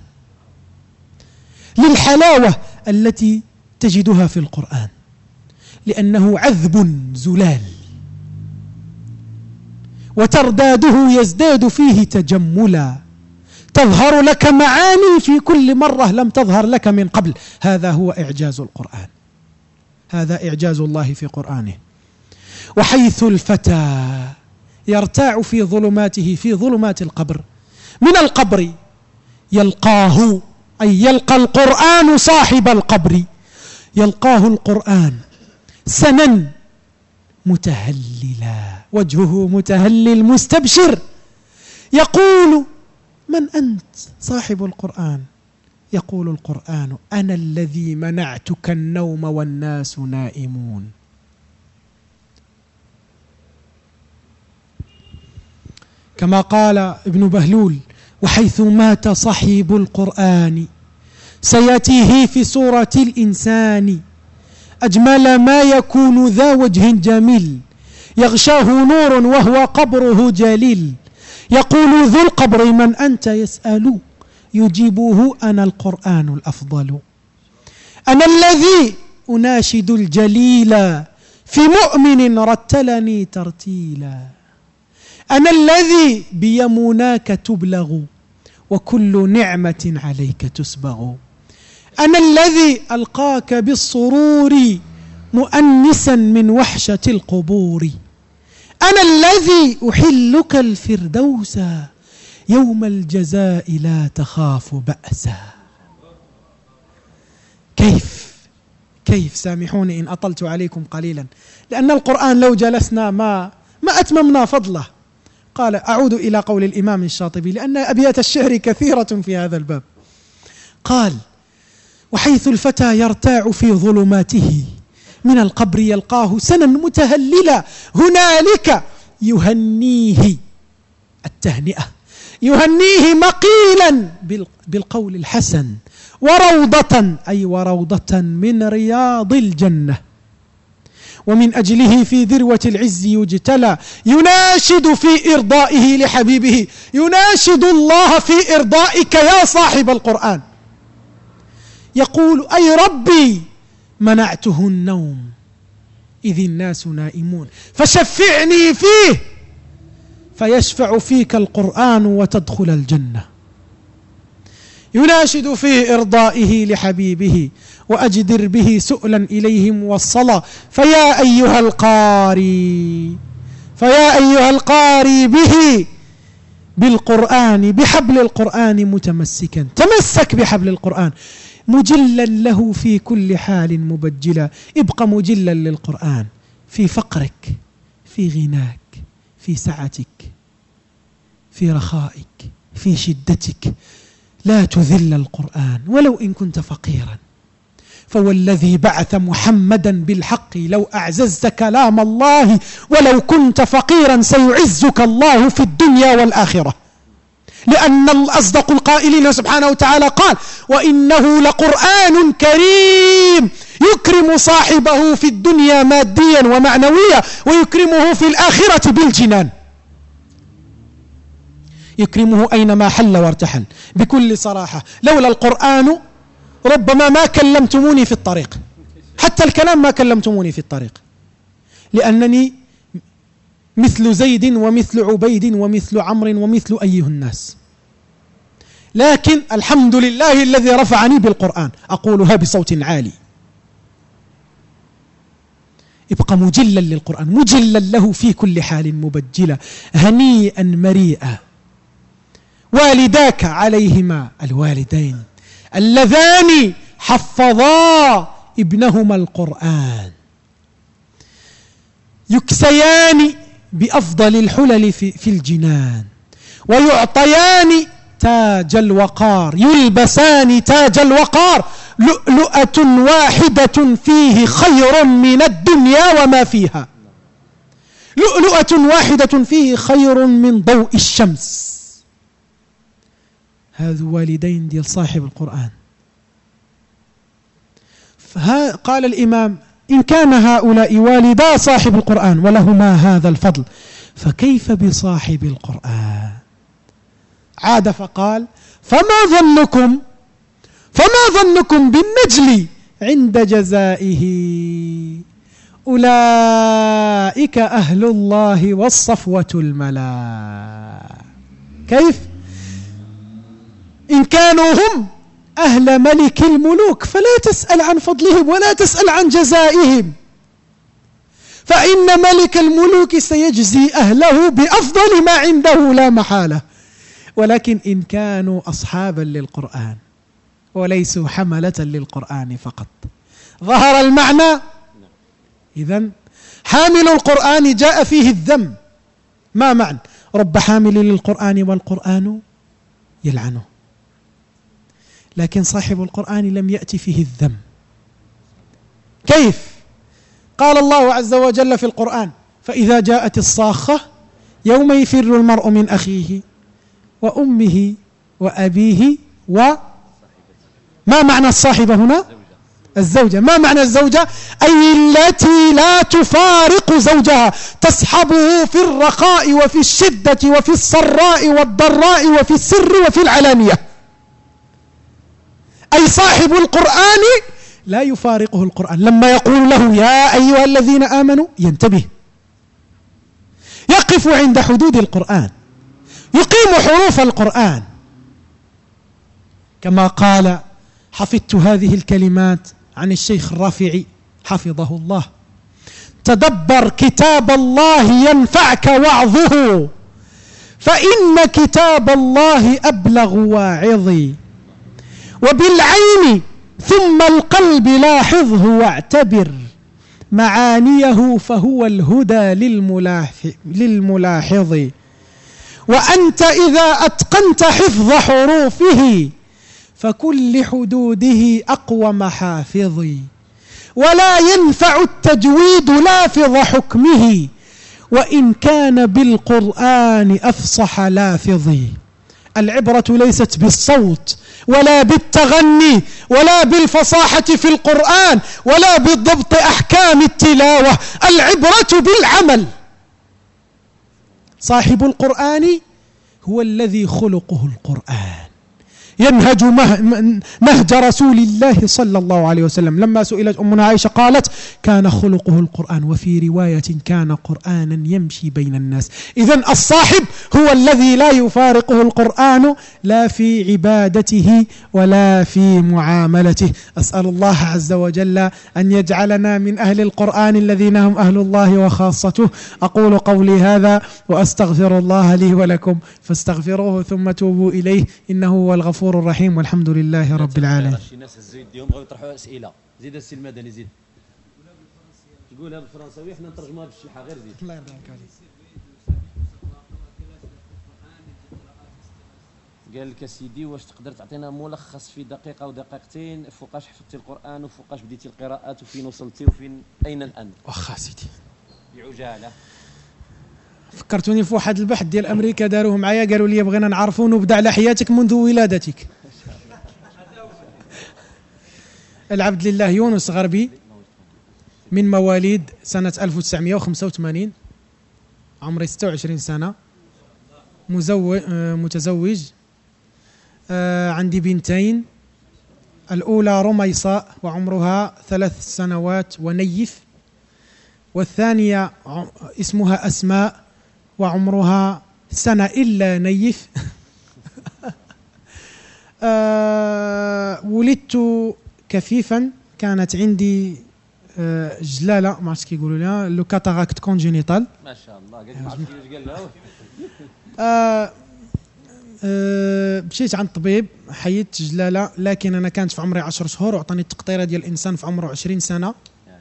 للحلاوة التي تجدها في القرآن، لأنه عذب زلال، وترداده يزداد فيه تجملا، تظهر لك معاني في كل مرة لم تظهر لك من قبل. هذا هو إعجاز القرآن، هذا إعجاز الله في قرآنه. وحيث الفتى يرتاع في ظلماته، في ظلمات القبر، من القبر يلقاه، أي يلقى القرآن صاحب القبر، يلقاه القرآن سنا متهللا، وجهه متهلل مستبشر، يقول: من أنت صاحب القرآن؟ يقول القرآن: أنا الذي منعتك النوم والناس نائمون. كما قال ابن بهلول: وحيث مات صاحب القرآن سيأتيه في صورة الإنسان، أجمل ما يكون ذا وجه جميل، يغشاه نور وهو قبره جليل، يقول ذو القبر: من أنت؟ يسأل، يجيبه: أنا القرآن الأفضل، أنا الذي أناشد الجليل، في مؤمن رتلني ترتيلا، أنا الذي بيمناك تبلغ، وكل نعمة عليك تسبغ، أنا الذي ألقاك بالسرور مؤنسا من وحشة القبور، أنا الذي أحلك الفردوس يوم الجزاء لا تخاف بأسا. كيف كيف سامحوني إن أطلت عليكم قليلا، لأن القرآن لو جلسنا ما ما أتممنا فضله. قال: أعود إلى قول الإمام الشاطبي، لأن أبيات الشعر كثيرة في هذا الباب. قال: وحيث الفتى يرتاع في ظلماته، من القبر يلقاه سنا متهللا، هنالك يهنيه التهنئة، يهنيه مقيلا بالقول الحسن، وروضة، أي وروضة من رياض الجنة، ومن أجله في ذروة العز يجتلى، يناشد في إرضائه لحبيبه، يناشد الله في إرضائك يا صاحب القرآن، يقول: أي ربي منعته النوم إذ الناس نائمون، فشفعني فيه فيشفع فيك القرآن وتدخل الجنة. يناشد فيه إرضائه لحبيبه وأجدر به سؤلا إليهم والصلاة. فيا أيها القاري فيا أيها القاري به بالقرآن بحبل القرآن متمسكا، تمسك بحبل القرآن مجلا له في كل حال مبجلا. ابق مجلا للقرآن في فقرك، في غناك، في سعتك، في رخائك، في شدتك. لا تذل القرآن ولو إن كنت فقيرا، فوالذي بعث محمدا بالحق لو أعززت كلام الله ولو كنت فقيرا سيعزك الله في الدنيا والآخرة. لأن أصدق القائلين سبحانه وتعالى قال: وإنه لقرآن كريم يكرم صاحبه في الدنيا ماديا ومعنويا ويكرمه في الآخرة بالجنان. يكرمه أينما حل وارتحل. بكل صراحة لولا القرآن ربما ما كلمتموني في الطريق، حتى الكلام ما كلمتموني في الطريق، لأنني مثل زيد ومثل عبيد ومثل عمرو ومثل أيه الناس. لكن الحمد لله الذي رفعني بالقرآن، أقولها بصوت عالي. ابقى مجلا للقرآن مجلا له في كل حال مبجلا. هنيئا مريئا والداك عليهما الوالدين اللذان حفظا ابنهما القرآن، يكسيان بأفضل الحلل في, في الجنان، ويعطيان تاج الوقار، يلبسان تاج الوقار، لؤلؤة واحدة فيه خير من الدنيا وما فيها. لؤلؤة واحدة فيه خير من ضوء الشمس. هذا والدين ديال صاحب القرآن. قال الإمام: إن كان هؤلاء والدا صاحب القرآن ولهما هذا الفضل فكيف بصاحب القرآن؟ عاد فقال: فما ظنكم فما ظنكم بالنجل عند جزائه؟ أولئك أهل الله والصفوة الملا. كيف؟ إن كانوا هم أهل ملك الملوك فلا تسأل عن فضلهم ولا تسأل عن جزائهم، فإن ملك الملوك سيجزي أهله بأفضل ما عنده لا محالة. ولكن إن كانوا أصحابا للقرآن وليسوا حملة للقرآن فقط. ظهر المعنى. إذن حامل القرآن جاء فيه الذم. ما معنى رب حامل للقرآن والقرآن يلعنه؟ لكن صاحب القرآن لم يأتي فيه الذم. كيف؟ قال الله عز وجل في القرآن: فإذا جاءت الصاخة يوم يفر المرء من أخيه وأمه وأبيه و ما معنى الصاحبة هنا؟ الزوجة. ما معنى الزوجة؟ أي التي لا تفارق زوجها، تصحبه في الرخاء وفي الشدة وفي السراء والضراء وفي السر وفي العلانية. أي صاحب القرآن لا يفارقه القرآن. لما يقول له يا أيها الذين آمنوا ينتبه، يقف عند حدود القرآن، يقيم حروف القرآن. كما قال: حفظت هذه الكلمات عن الشيخ الرافعي حفظه الله: تدبر كتاب الله ينفعك وعظه، فإن كتاب الله أبلغ واعظي، وبالعين ثم القلب لاحظه واعتبر معانيه فهو الهدى للملاحظ. وأنت إذا أتقنت حفظ حروفه فكل حدوده أقوى محافظي، ولا ينفع التجويد لافظ حكمه، وإن كان بالقرآن أفصح لافظي. العبرة ليست بالصوت ولا بالتغني ولا بالفصاحة في القرآن ولا بضبط أحكام التلاوة، العبرة بالعمل. صاحب القرآن هو الذي خلقه القرآن، ينهج نهج رسول الله صلى الله عليه وسلم. لما سئلت أمنا عائشة قالت كان خلقه القرآن، وفي رواية كان قرآنا يمشي بين الناس. إذن الصاحب هو الذي لا يفارقه القرآن لا في عبادته ولا في معاملته. أسأل الله عز وجل أن يجعلنا من أهل القرآن الذين هم أهل الله وخاصته. أقول قولي هذا وأستغفر الله لي ولكم فاستغفروه ثم توبوا إليه إنه هو الغفور الرحيم، والحمد لله رب العالمين. شي ناس هزوا يديهم بغاو يطرحوا أسئلة. زيد السي المدني زيد. قولها بالفرنساوي حنا نترجموها بالشيحة غير زيد. الله يرضى عليك. قال لك سيدي واش تقدر تعطينا ملخص في دقيقة أو دقيقتين فوقاش حفظتي القرآن وفوقاش بديتي القراءات وفين وصلتي وفين أين الآن؟ واخا سيدي بعجالة. فكرتوني في واحد البحث ديال أمريكا داروه معايا، قالوا لي بغينا نعرفوا نبدأ على حياتك منذ ولادتك. العبد لله يونس غربي من مواليد سنة ألف وتسعمائة وخمسة وثمانين، عمري ستة وعشرين سنة، مزوج متزوج، عندي بنتين، الأولى رميصاء وعمرها ثلاث سنوات ونيف، والثانية اسمها أسماء وعمرها سنة إلا نيف. ولدت كفيفا، كانت عندي جلالة ما عرفتش كيقولوا لها لو كاتاراكت كونجينيتال. ما شاء الله. قالت ما عرفتش واش قال لها. أه أه مشيت عند الطبيب حيدت جلالة، لكن أنا كانت في عمري عشر شهور وعطاني التقطيرة ديال الإنسان في عمره عشرين سنة.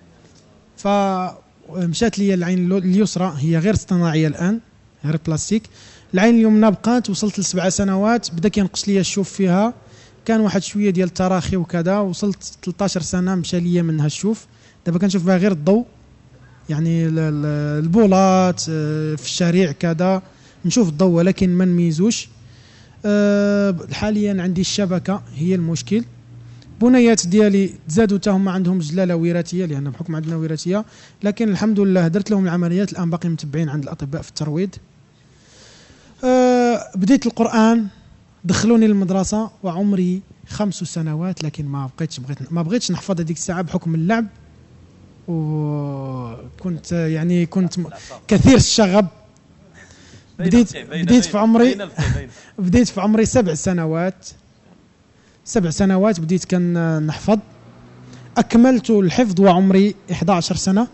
فمشات لي العين اليسرى هي غير اصطناعية الآن، غير بلاستيك. العين اليمنى بقات، وصلت لسبع سنوات بدا كينقص لي الشوف فيها، كان واحد شوية ديال التراخي وكذا. وصلت ثلاثة عشر سنة مشى لي منها الشوف، دابا كنشوف بها غير الضوء، يعني البولات في الشارع كذا نشوف الضوء ولكن ما نميزوش. أه حاليا عندي الشبكة هي المشكل. بنيات ديالي تزادوا حتى هما عندهم جلاله وراثيه، لان بحكم عندنا وراثيه، لكن الحمد لله درت لهم العمليات، الان باقي متبعين عند الاطباء في الترويض. أه بديت القران، دخلوني للمدرسه وعمري خمس سنوات، لكن ما بقيتش بغيت ما بغيتش نحفظ هذيك الساعه بحكم اللعب، وكنت يعني كنت كثير الشغب. بديت بديت في عمري بديت في عمري سبع سنوات سبع سنوات بديت كان نحفظ، أكملت الحفظ وعمري إحدى عشرة سنة.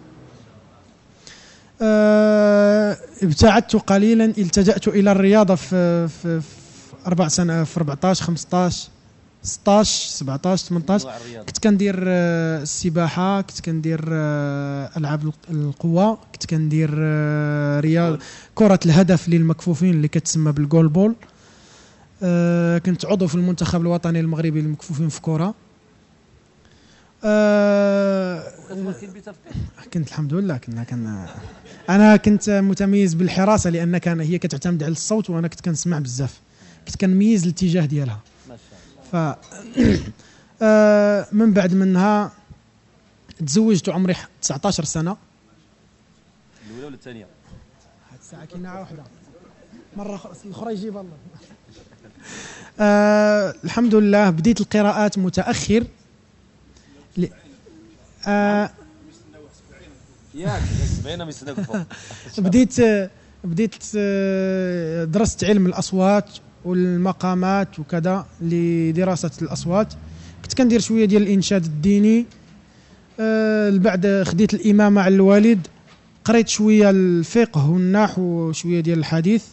أه ابتعدت قليلا، التجأت إلى الرياضة في في, في أربع سنة في أربعطاش خمسطاش ستطاش سبعطاش ثمنطاش كنت كندير السباحة، كنت كندير ألعاب القوة، كنت كندير رياض كرة الهدف للمكفوفين اللي كتسمى بالجول بول. أه كنت عضو في المنتخب الوطني المغربي للمكفوفين في كرة. أه كنت الحمد لله كنا كنا انا كنت متميز بالحراسة، لان كان هي كتعتمد على الصوت وانا كنت كنسمع بزاف، كنت كنميز الاتجاه ديالها. ما شاء الله. ف أه من بعد منها تزوجت عمري تسعطاش سنة. الاولى ولا الثانية؟ هاد الساعة كاينة واحدة، مرة الاخرى يجيبها الله. آه الحمد لله بديت القراءات متأخر. ل... آه ياك سبعين ميستناك فوق. بديت بديت درست علم الأصوات والمقامات وكذا لدراسة الأصوات. كنت كندير شوية ديال الإنشاد الديني. آه بعد خديت الإمامة على الوالد، قريت شوية الفقه والنحو وشوية ديال الحديث.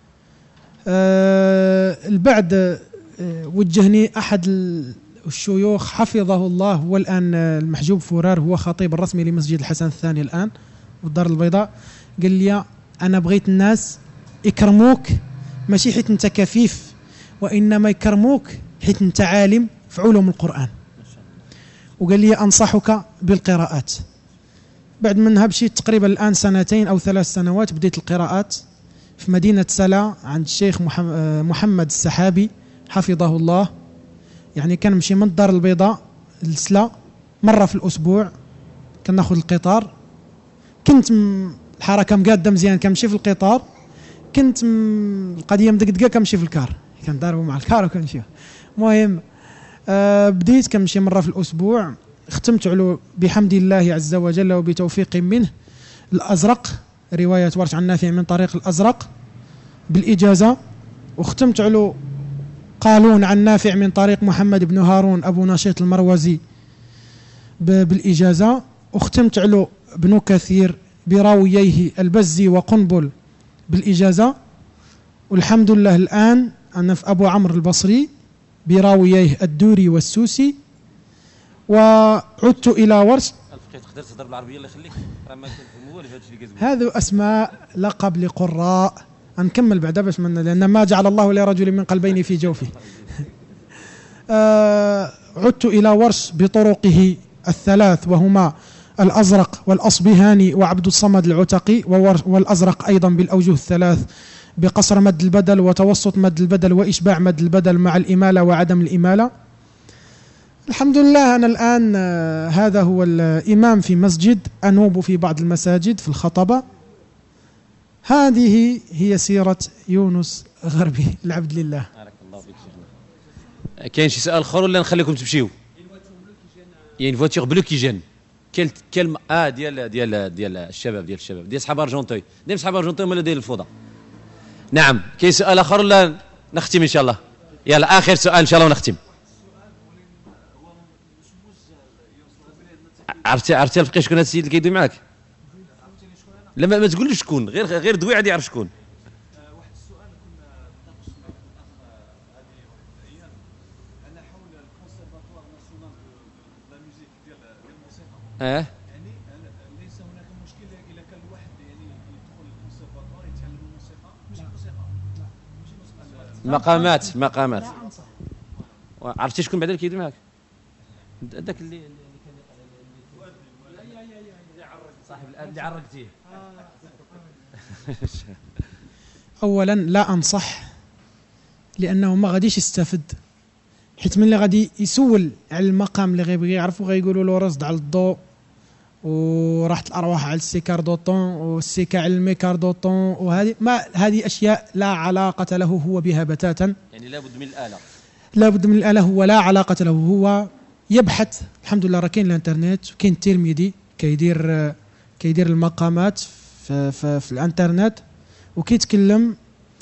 آه البعد آه وجهني أحد الشيوخ حفظه الله، هو الآن المحجوب فرار، هو خطيب الرسمي لمسجد الحسن الثاني الآن والدار البيضاء. قال لي أنا بغيت الناس يكرموك ماشي حيت أنت كفيف، وإنما يكرموك حيت أنت عالم في علوم القرآن، وقال لي أنصحك بالقراءات. بعد منها مشيت تقريبا الآن سنتين أو ثلاث سنوات بديت القراءات في مدينة سلا عند الشيخ محمد السحابي حفظه الله. يعني كان نمشي من الدار البيضاء لسلا مرة في الأسبوع، كناخذ القطار. كنت م... الحركة مقادة مزيان، كنمشي في القطار. كنت م... القضية مدقدقة كنمشي في الكار، كنضاربوا مع الكار وكنمشيو. مهم أه بديت كنمشي مرة في الأسبوع، ختمت على بحمد الله عز وجل وبتوفيق منه الأزرق، رواية ورش عن نافع من طريق الأزرق بالإجازة، وختمت على قالون عن نافع من طريق محمد بن هارون أبو نشيط المروزي بالإجازة، وختمت على ابن كثير براوييه البزي وقنبل بالإجازة، والحمد لله الآن أنا في أبو عمرو البصري براوييه الدوري والسوسي، وعدت إلى ورش. تقدر تهضر بالعربية الله يخليك، راه ما كنفهموا والو في هذا الشيء اللي كتقول. هذو أسماء لقب لقراء، نكمل بعدا باش من لأن ما جعل الله لرجل من قلبين في جوفه. آه عدت إلى ورش بطرقه الثلاث، وهما الأزرق والأصبهاني وعبد الصمد العتقي، والأزرق أيضا بالأوجه الثلاث بقصر مد البدل وتوسط مد البدل وإشباع مد البدل مع الإمالة وعدم الإمالة. الحمد لله أنا الآن آه هذا هو الإمام في مسجد، أنوب في بعض المساجد في الخطبة. هذه هي سيرة يونس غربي العبد لله. بارك الله فيك شيخنا. كاين شي سؤال اخر ولا نخليكم تمشيو؟ يعني فواتور بلو كي جين كل كلمه اه ديال ديال ديال الشباب ديال الشباب ديال صحاب ارجنتوي، ديال صحاب ارجنتوي ولا ديال الفوضى؟ نعم. كاين سؤال اخر ولا نختم ان شاء الله؟ يلا اخر سؤال ان شاء الله ونختم. عرفتي عرفتي الفقيه شكون هذا السيد اللي كيدوي معاك؟ لا ما تقولش شكون، غير غير دوي عاد يعرف شكون. واحد السؤال كنا نناقش مع الاخ هذه الايام على حول الكونسيرفاتوار ناسيونال دو لا ميوزيك ديال الموسيقى. اه يعني ليس هناك مشكله اذا كان الواحد يعني يدخل الكونسيرفاتوار يتعلم الموسيقى، مش الموسيقى لا ماشي الموسيقى، المقامات المقامات. عرفتي شكون بعدا اللي كيدوي معاك؟ داك اللي صاحب اللي عرقتيه. أولا لا أنصح، لأنه ما غاديش يستفد، حيت من اللي غادي يسول على المقام اللي غيبغي يعرفوا غيقولوا له رصد على الضوء، وراحت الأرواح على السيكار دوطون، والسيكا على الميكار دوطون، وهذه ما هذه أشياء لا علاقة له هو بها بتاتا. يعني لابد من الآلة. لابد من الآلة، هو لا علاقة له، هو يبحث. الحمد لله راه كاين الانترنت، وكاين الترمذي كيدير كيدير المقامات في, في, في الانترنت وكيتكلم،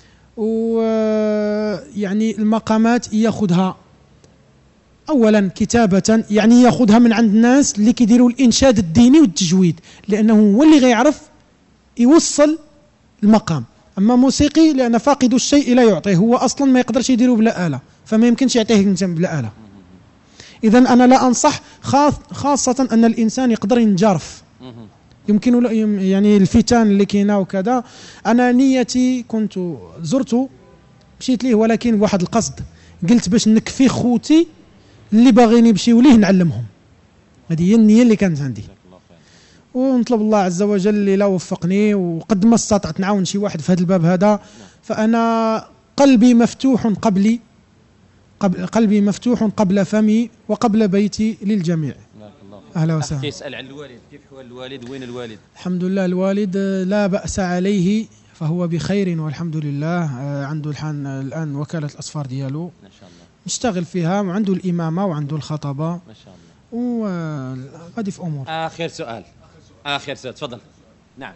ويعني المقامات ياخذها اولا كتابة، يعني ياخذها من عند الناس اللي كيديروا الانشاد الديني والتجويد، لانه هو اللي غيعرف يوصل المقام. اما موسيقي لان فاقد الشيء لا يعطيه، هو اصلا ما يقدرش يديره بلا آلة، فما يمكنش يعطيه بلا آلة. اذا انا لا انصح، خاصة ان الانسان يقدر ينجرف، يمكن يعني الفتان اللي كاينه وكذا. انا نيتي كنت زرت مشيت ليه، ولكن بواحد القصد، قلت باش نكفي خوتي اللي باغيين يمشيو ليه نعلمهم. هذه هي النيه اللي كانت عندي، ونطلب الله عز وجل اللي لا وفقني، وقد ما استطعت نعاون شي واحد في هذا الباب هذا. فانا قلبي مفتوح قبلي، قلبي مفتوح قبل فمي وقبل بيتي للجميع. أهلا وسهلا. كيسأل عن الوالد، كيف هو الوالد، وين الوالد؟ الحمد لله الوالد لا بأس عليه، فهو بخير والحمد لله. عنده الحين الآن وكالة الأسفار ديالو ما شاء الله مشتغل فيها، وعنده الإمامة وعنده الخطبة ما شاء الله، وغادي في أمور. آخر سؤال آخر سؤال تفضل. نعم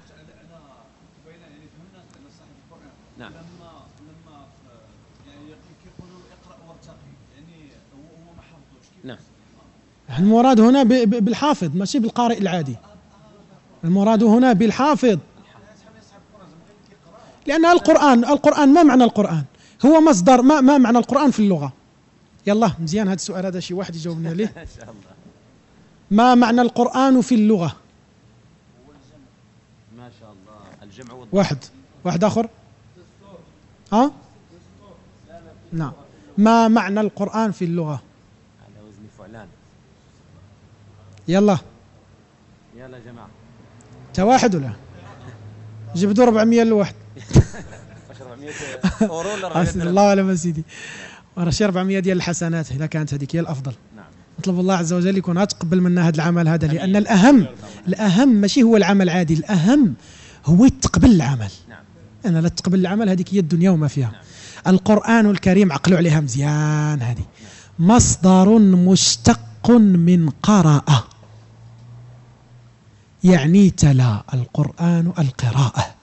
نعم. لما لما يعني كيقولوا اقرا وارتقي، يعني هو ما حافظوش. نعم. المراد هنا بالحافظ ماشي بالقارئ العادي، المراد هنا بالحافظ، لأن القرآن القرآن ما معنى القرآن؟ هو مصدر. ما ما معنى القرآن في اللغة؟ يلا مزيان هذا السؤال هذا شي واحد يجاوبنا عليه. ان شاء الله. ما معنى القرآن في اللغة؟ ما شاء الله. الجمع والضم. واحد واحد آخر. ها؟ نعم. ما معنى القرآن في اللغة؟ على وزن فعلان. يلا يلا يا جماعة. تا واحد ولا جبدوا أربعمية لواحد. أربعمية أورو ولا حسن الله على سيدي، وراه شي أربعمية ديال الحسنات إذا كانت هذيك هي الأفضل. نعم. نطلب الله عز وجل يكون يتقبل منا هذا العمل هذا، لأن الأهم الأهم ماشي هو العمل العادي، الأهم هو يتقبل العمل. نعم. أنا لا تقبل العمل، هذيك هي الدنيا وما فيها. القرآن الكريم عقلوا عليها مزيان، هذه مصدر مشتق من قرأ، يعني تلا القرآن القراءة،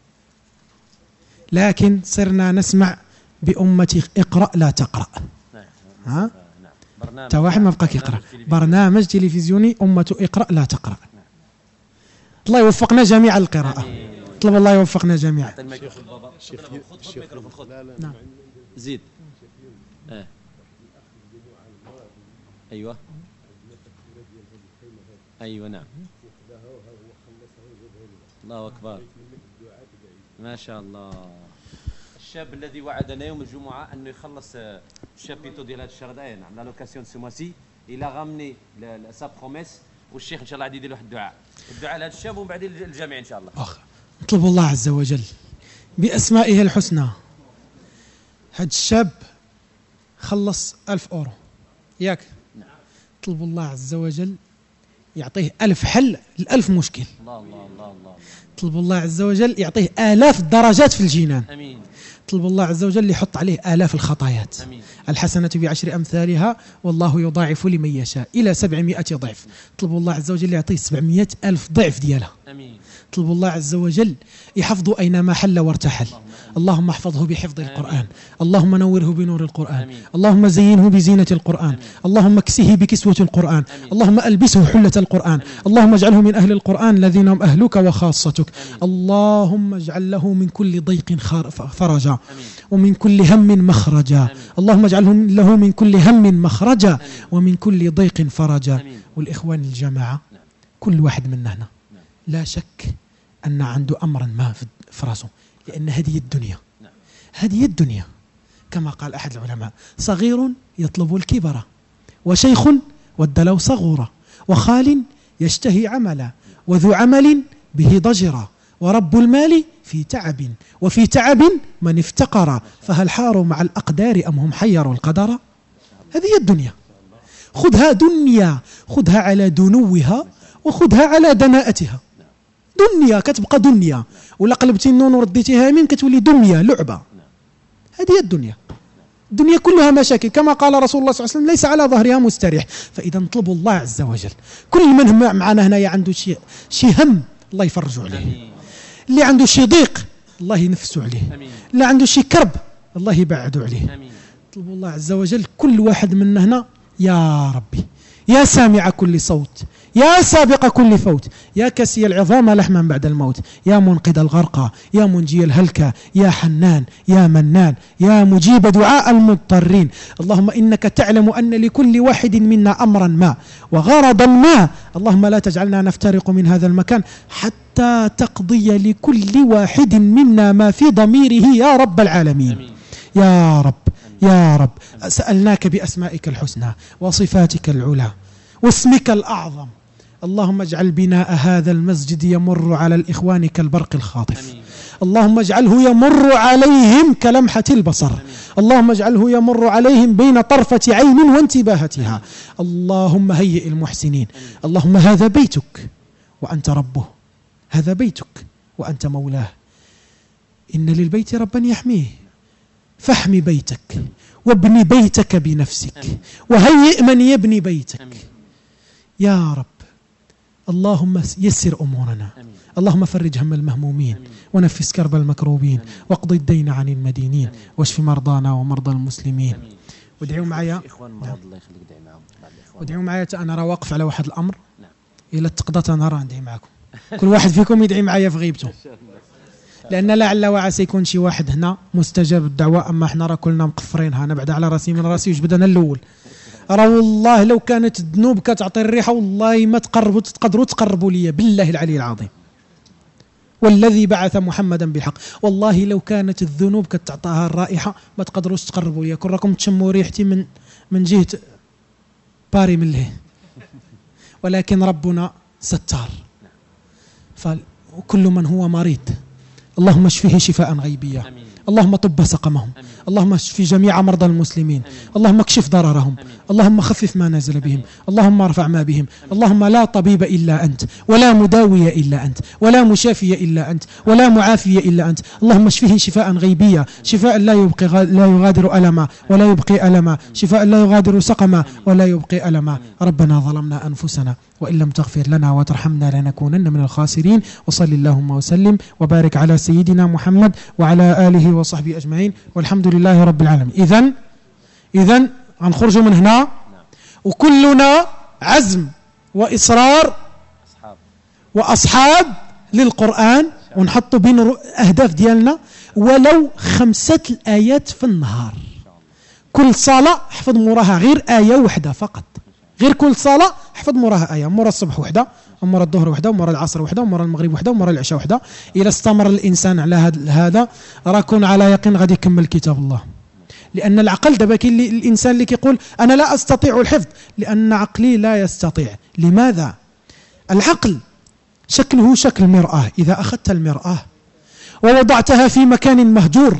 لكن صرنا نسمع بأمة اقرأ لا تقرأ. ها؟ تا واحد ما بقاك يقرأ، برنامج تلفزيوني أمة اقرأ لا تقرأ. الله يوفقنا جميعا للقراءة، طلب الله يوفقنا جميعا. نعم زيد. آه. أيوة أيوة نعم. الله أكبر، ما شاء الله. الشاب الذي وعدنا يوم الجمعة أنه يخلص الشابيتو ديال هذا الشهر هذا، نعم لا لوكاسيون سو موسي، إلا غامني سا بروميس، والشيخ إن شاء الله غادي يدير واحد الدعاء، الدعاء لهذا الشاب ومن بعد الجامع إن شاء الله. أخ نطلب الله عز وجل بأسمائه الحسنى، هذا الشاب خلص ألف أورو ياك، نعم. طلب الله عز وجل يعطيه ألف حل لألف مشكل. الله الله الله الله. طلب الله عز وجل يعطيه آلاف الدرجات في الجنان. أمين. طلب الله عز وجل يحط عليه آلاف الخطايات. أمين. الحسنة بعشر أمثالها والله يضاعف لمن يشاء إلى سبعمائة ضعف. طلب الله عز وجل يعطيه سبعمائة ألف ضعف ديالها. أمين. طلب الله عز وجل يحفظه أينما حل وارتحل. اللهم احفظه بحفظ القرآن، اللهم نوره بنور القرآن، أمين. اللهم زينه بزينة القرآن، أمين. اللهم اكسه بكسوة القرآن، أمين. اللهم ألبسه حلة القرآن، أمين. اللهم اجعله من أهل القرآن الذين هم أهلك وخاصتك، أمين. اللهم اجعل له من كل ضيق فرجا، أمين. ومن كل هم مخرجا، أمين. اللهم اجعله له من كل هم مخرجا، أمين. ومن كل ضيق فرجا. أمين. والإخوان الجماعة، نعم. كل واحد منا هنا، نعم. لا شك أن عنده أمرا ما في راسه، لأن هذه الدنيا، نعم. هذه الدنيا كما قال أحد العلماء: صغير يطلب الكبر، وشيخ ود لو صغورا، وخال يشتهي عملا، وذو عمل به ضجرا، ورب المال في تعب، وفي تعب من افتقر، فهل حاروا مع الأقدار أم هم حيروا القدر. هذه الدنيا، خذها دنيا، خذها على دنوها وخذها على دناءتها. دنيا كتبقى دنيا، ولا قلبتي النون ورديتيها يمين كتولي دمية لعبة. هذه الدنيا، الدنيا كلها مشاكل، كما قال رسول الله صلى الله عليه وسلم: ليس على ظهرها مستريح. فإذا نطلب الله عز وجل كل من معنا هنايا عنده شيء شي هم الله يفرجه عليه، اللي عنده شي ضيق الله ينفسه عليه، اللي عنده شي كرب الله يبعده عليه. نطلب الله عز وجل كل واحد منا هنا: يا ربي يا سامع كل صوت، يا سابق كل فوت، يا كسي العظام لحما بعد الموت، يا منقذ الغرقى، يا منجي الهلكى، يا حنان يا منان، يا مجيب دعاء المضطرين. اللهم إنك تعلم أن لكل واحد منا أمرا ما وغرضا ما، اللهم لا تجعلنا نفترق من هذا المكان حتى تقضي لكل واحد منا ما في ضميره يا رب العالمين. يا رب يا رب سألناك بأسمائك الحسنى وصفاتك العلى واسمك الأعظم، اللهم اجعل بناء هذا المسجد يمر على الإخوان كالبرق الخاطف. أمين. اللهم اجعله يمر عليهم كلمحة البصر. أمين. اللهم اجعله يمر عليهم بين طرفة عين وانتباهتها. أمين. اللهم هيئ المحسنين. أمين. اللهم هذا بيتك وأنت ربه، هذا بيتك وأنت مولاه، إن للبيت ربا يحميه، فاحمي بيتك وابني بيتك بنفسك. أمين. وهيئ من يبني بيتك. أمين. يا رب اللهم يسر أمورنا. أمين. اللهم فرج هم المهمومين. أمين. ونفس كرب المكروبين. أمين. واقض الدين عن المدينين. أمين. واشف مرضانا ومرضى المسلمين. وادعوا معايا، وادعوا معايا. أنا راه واقف على واحد الأمر، نعم. إلا تقضت أنا راه ندعي معكم، كل واحد فيكم يدعي معايا في غيبته، لأن لعل وعسى يكون شي واحد هنا مستجاب الدعوة، أما احنا راه كلنا مقفرينها. أنا بعد على راسي من راسي وجبد أنا الأول. راه والله لو كانت الذنوب كتعطي الريحة والله ما تقربوا تقدروا تقربوا لي، بالله العلي العظيم والذي بعث محمدا بالحق، والله لو كانت الذنوب كتعطاها الرائحة ما تقدروش تقربوا لي. كون راكم تشموا ريحتي من من جهة باري من له، ولكن ربنا ستار. فكل من هو مريض اللهم اشفه شفاء غيبيا، اللهم طب سقمهم، اللهم اشف جميع مرضى المسلمين، اللهم اكشف ضررهم، اللهم خفف ما نزل بهم، اللهم ارفع ما بهم، اللهم لا طبيب إلا أنت، ولا مداوي إلا أنت، ولا مشافي إلا أنت، ولا معافي إلا أنت. اللهم اشفه شفاء غيبيا، شفاء لا يبقي غ... لا يغادر ألما ولا يبقي ألما، شفاء لا يغادر سقما ولا يبقي ألما. ربنا ظلمنا أنفسنا وإن لم تغفر لنا وترحمنا لنكونن من الخاسرين. وصل اللهم وسلم وبارك على سيدنا محمد وعلى آله وصحبه أجمعين، والحمد لله رب العالمين. إذن إذن هنخرج من هنا وكلنا عزم وإصرار وأصحاب للقرآن، ونحط بين أهداف ديالنا ولو خمسة الآيات في النهار. كل صلاة احفظ موراها غير آية وحدة فقط، غير كل صلاة احفظ موراها آية، مورا الصبح وحدة، ومورا الظهر وحدة، ومورا العصر وحدة، ومورا المغرب وحدة، ومورا العشاء وحدة. إذا استمر الإنسان على هذا راكون على يقين غادي يكمل كتاب الله. لأن العقل دابا كاين الإنسان اللي كيقول أنا لا أستطيع الحفظ لأن عقلي لا يستطيع. لماذا؟ العقل شكله شكل مرآة، إذا أخذت المرآة ووضعتها في مكان مهجور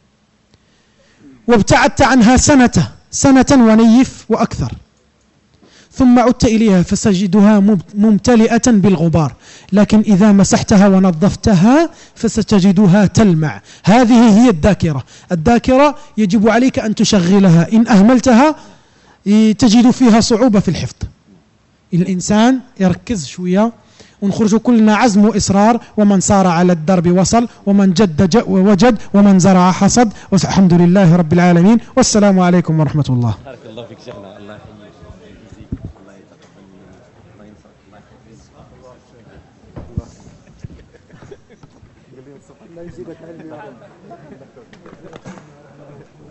وابتعدت عنها سنة سنة ونيف وأكثر، ثم عدت إليها فستجدها ممتلئة بالغبار، لكن إذا مسحتها ونظفتها فستجدها تلمع. هذه هي الذاكرة. الذاكرة يجب عليك أن تشغلها، إن أهملتها تجد فيها صعوبة في الحفظ. الإنسان يركز شوية ونخرج كلنا عزم وإصرار، ومن سار على الدرب وصل، ومن جد وجد، ومن زرع حصد. والحمد لله رب العالمين، والسلام عليكم ورحمة الله. بارك الله فيك شيخنا، الله يحييك ويجزيك، الله يتقبل منك، الله ينصرك، الله يحفظك. الله يزيدك علمي.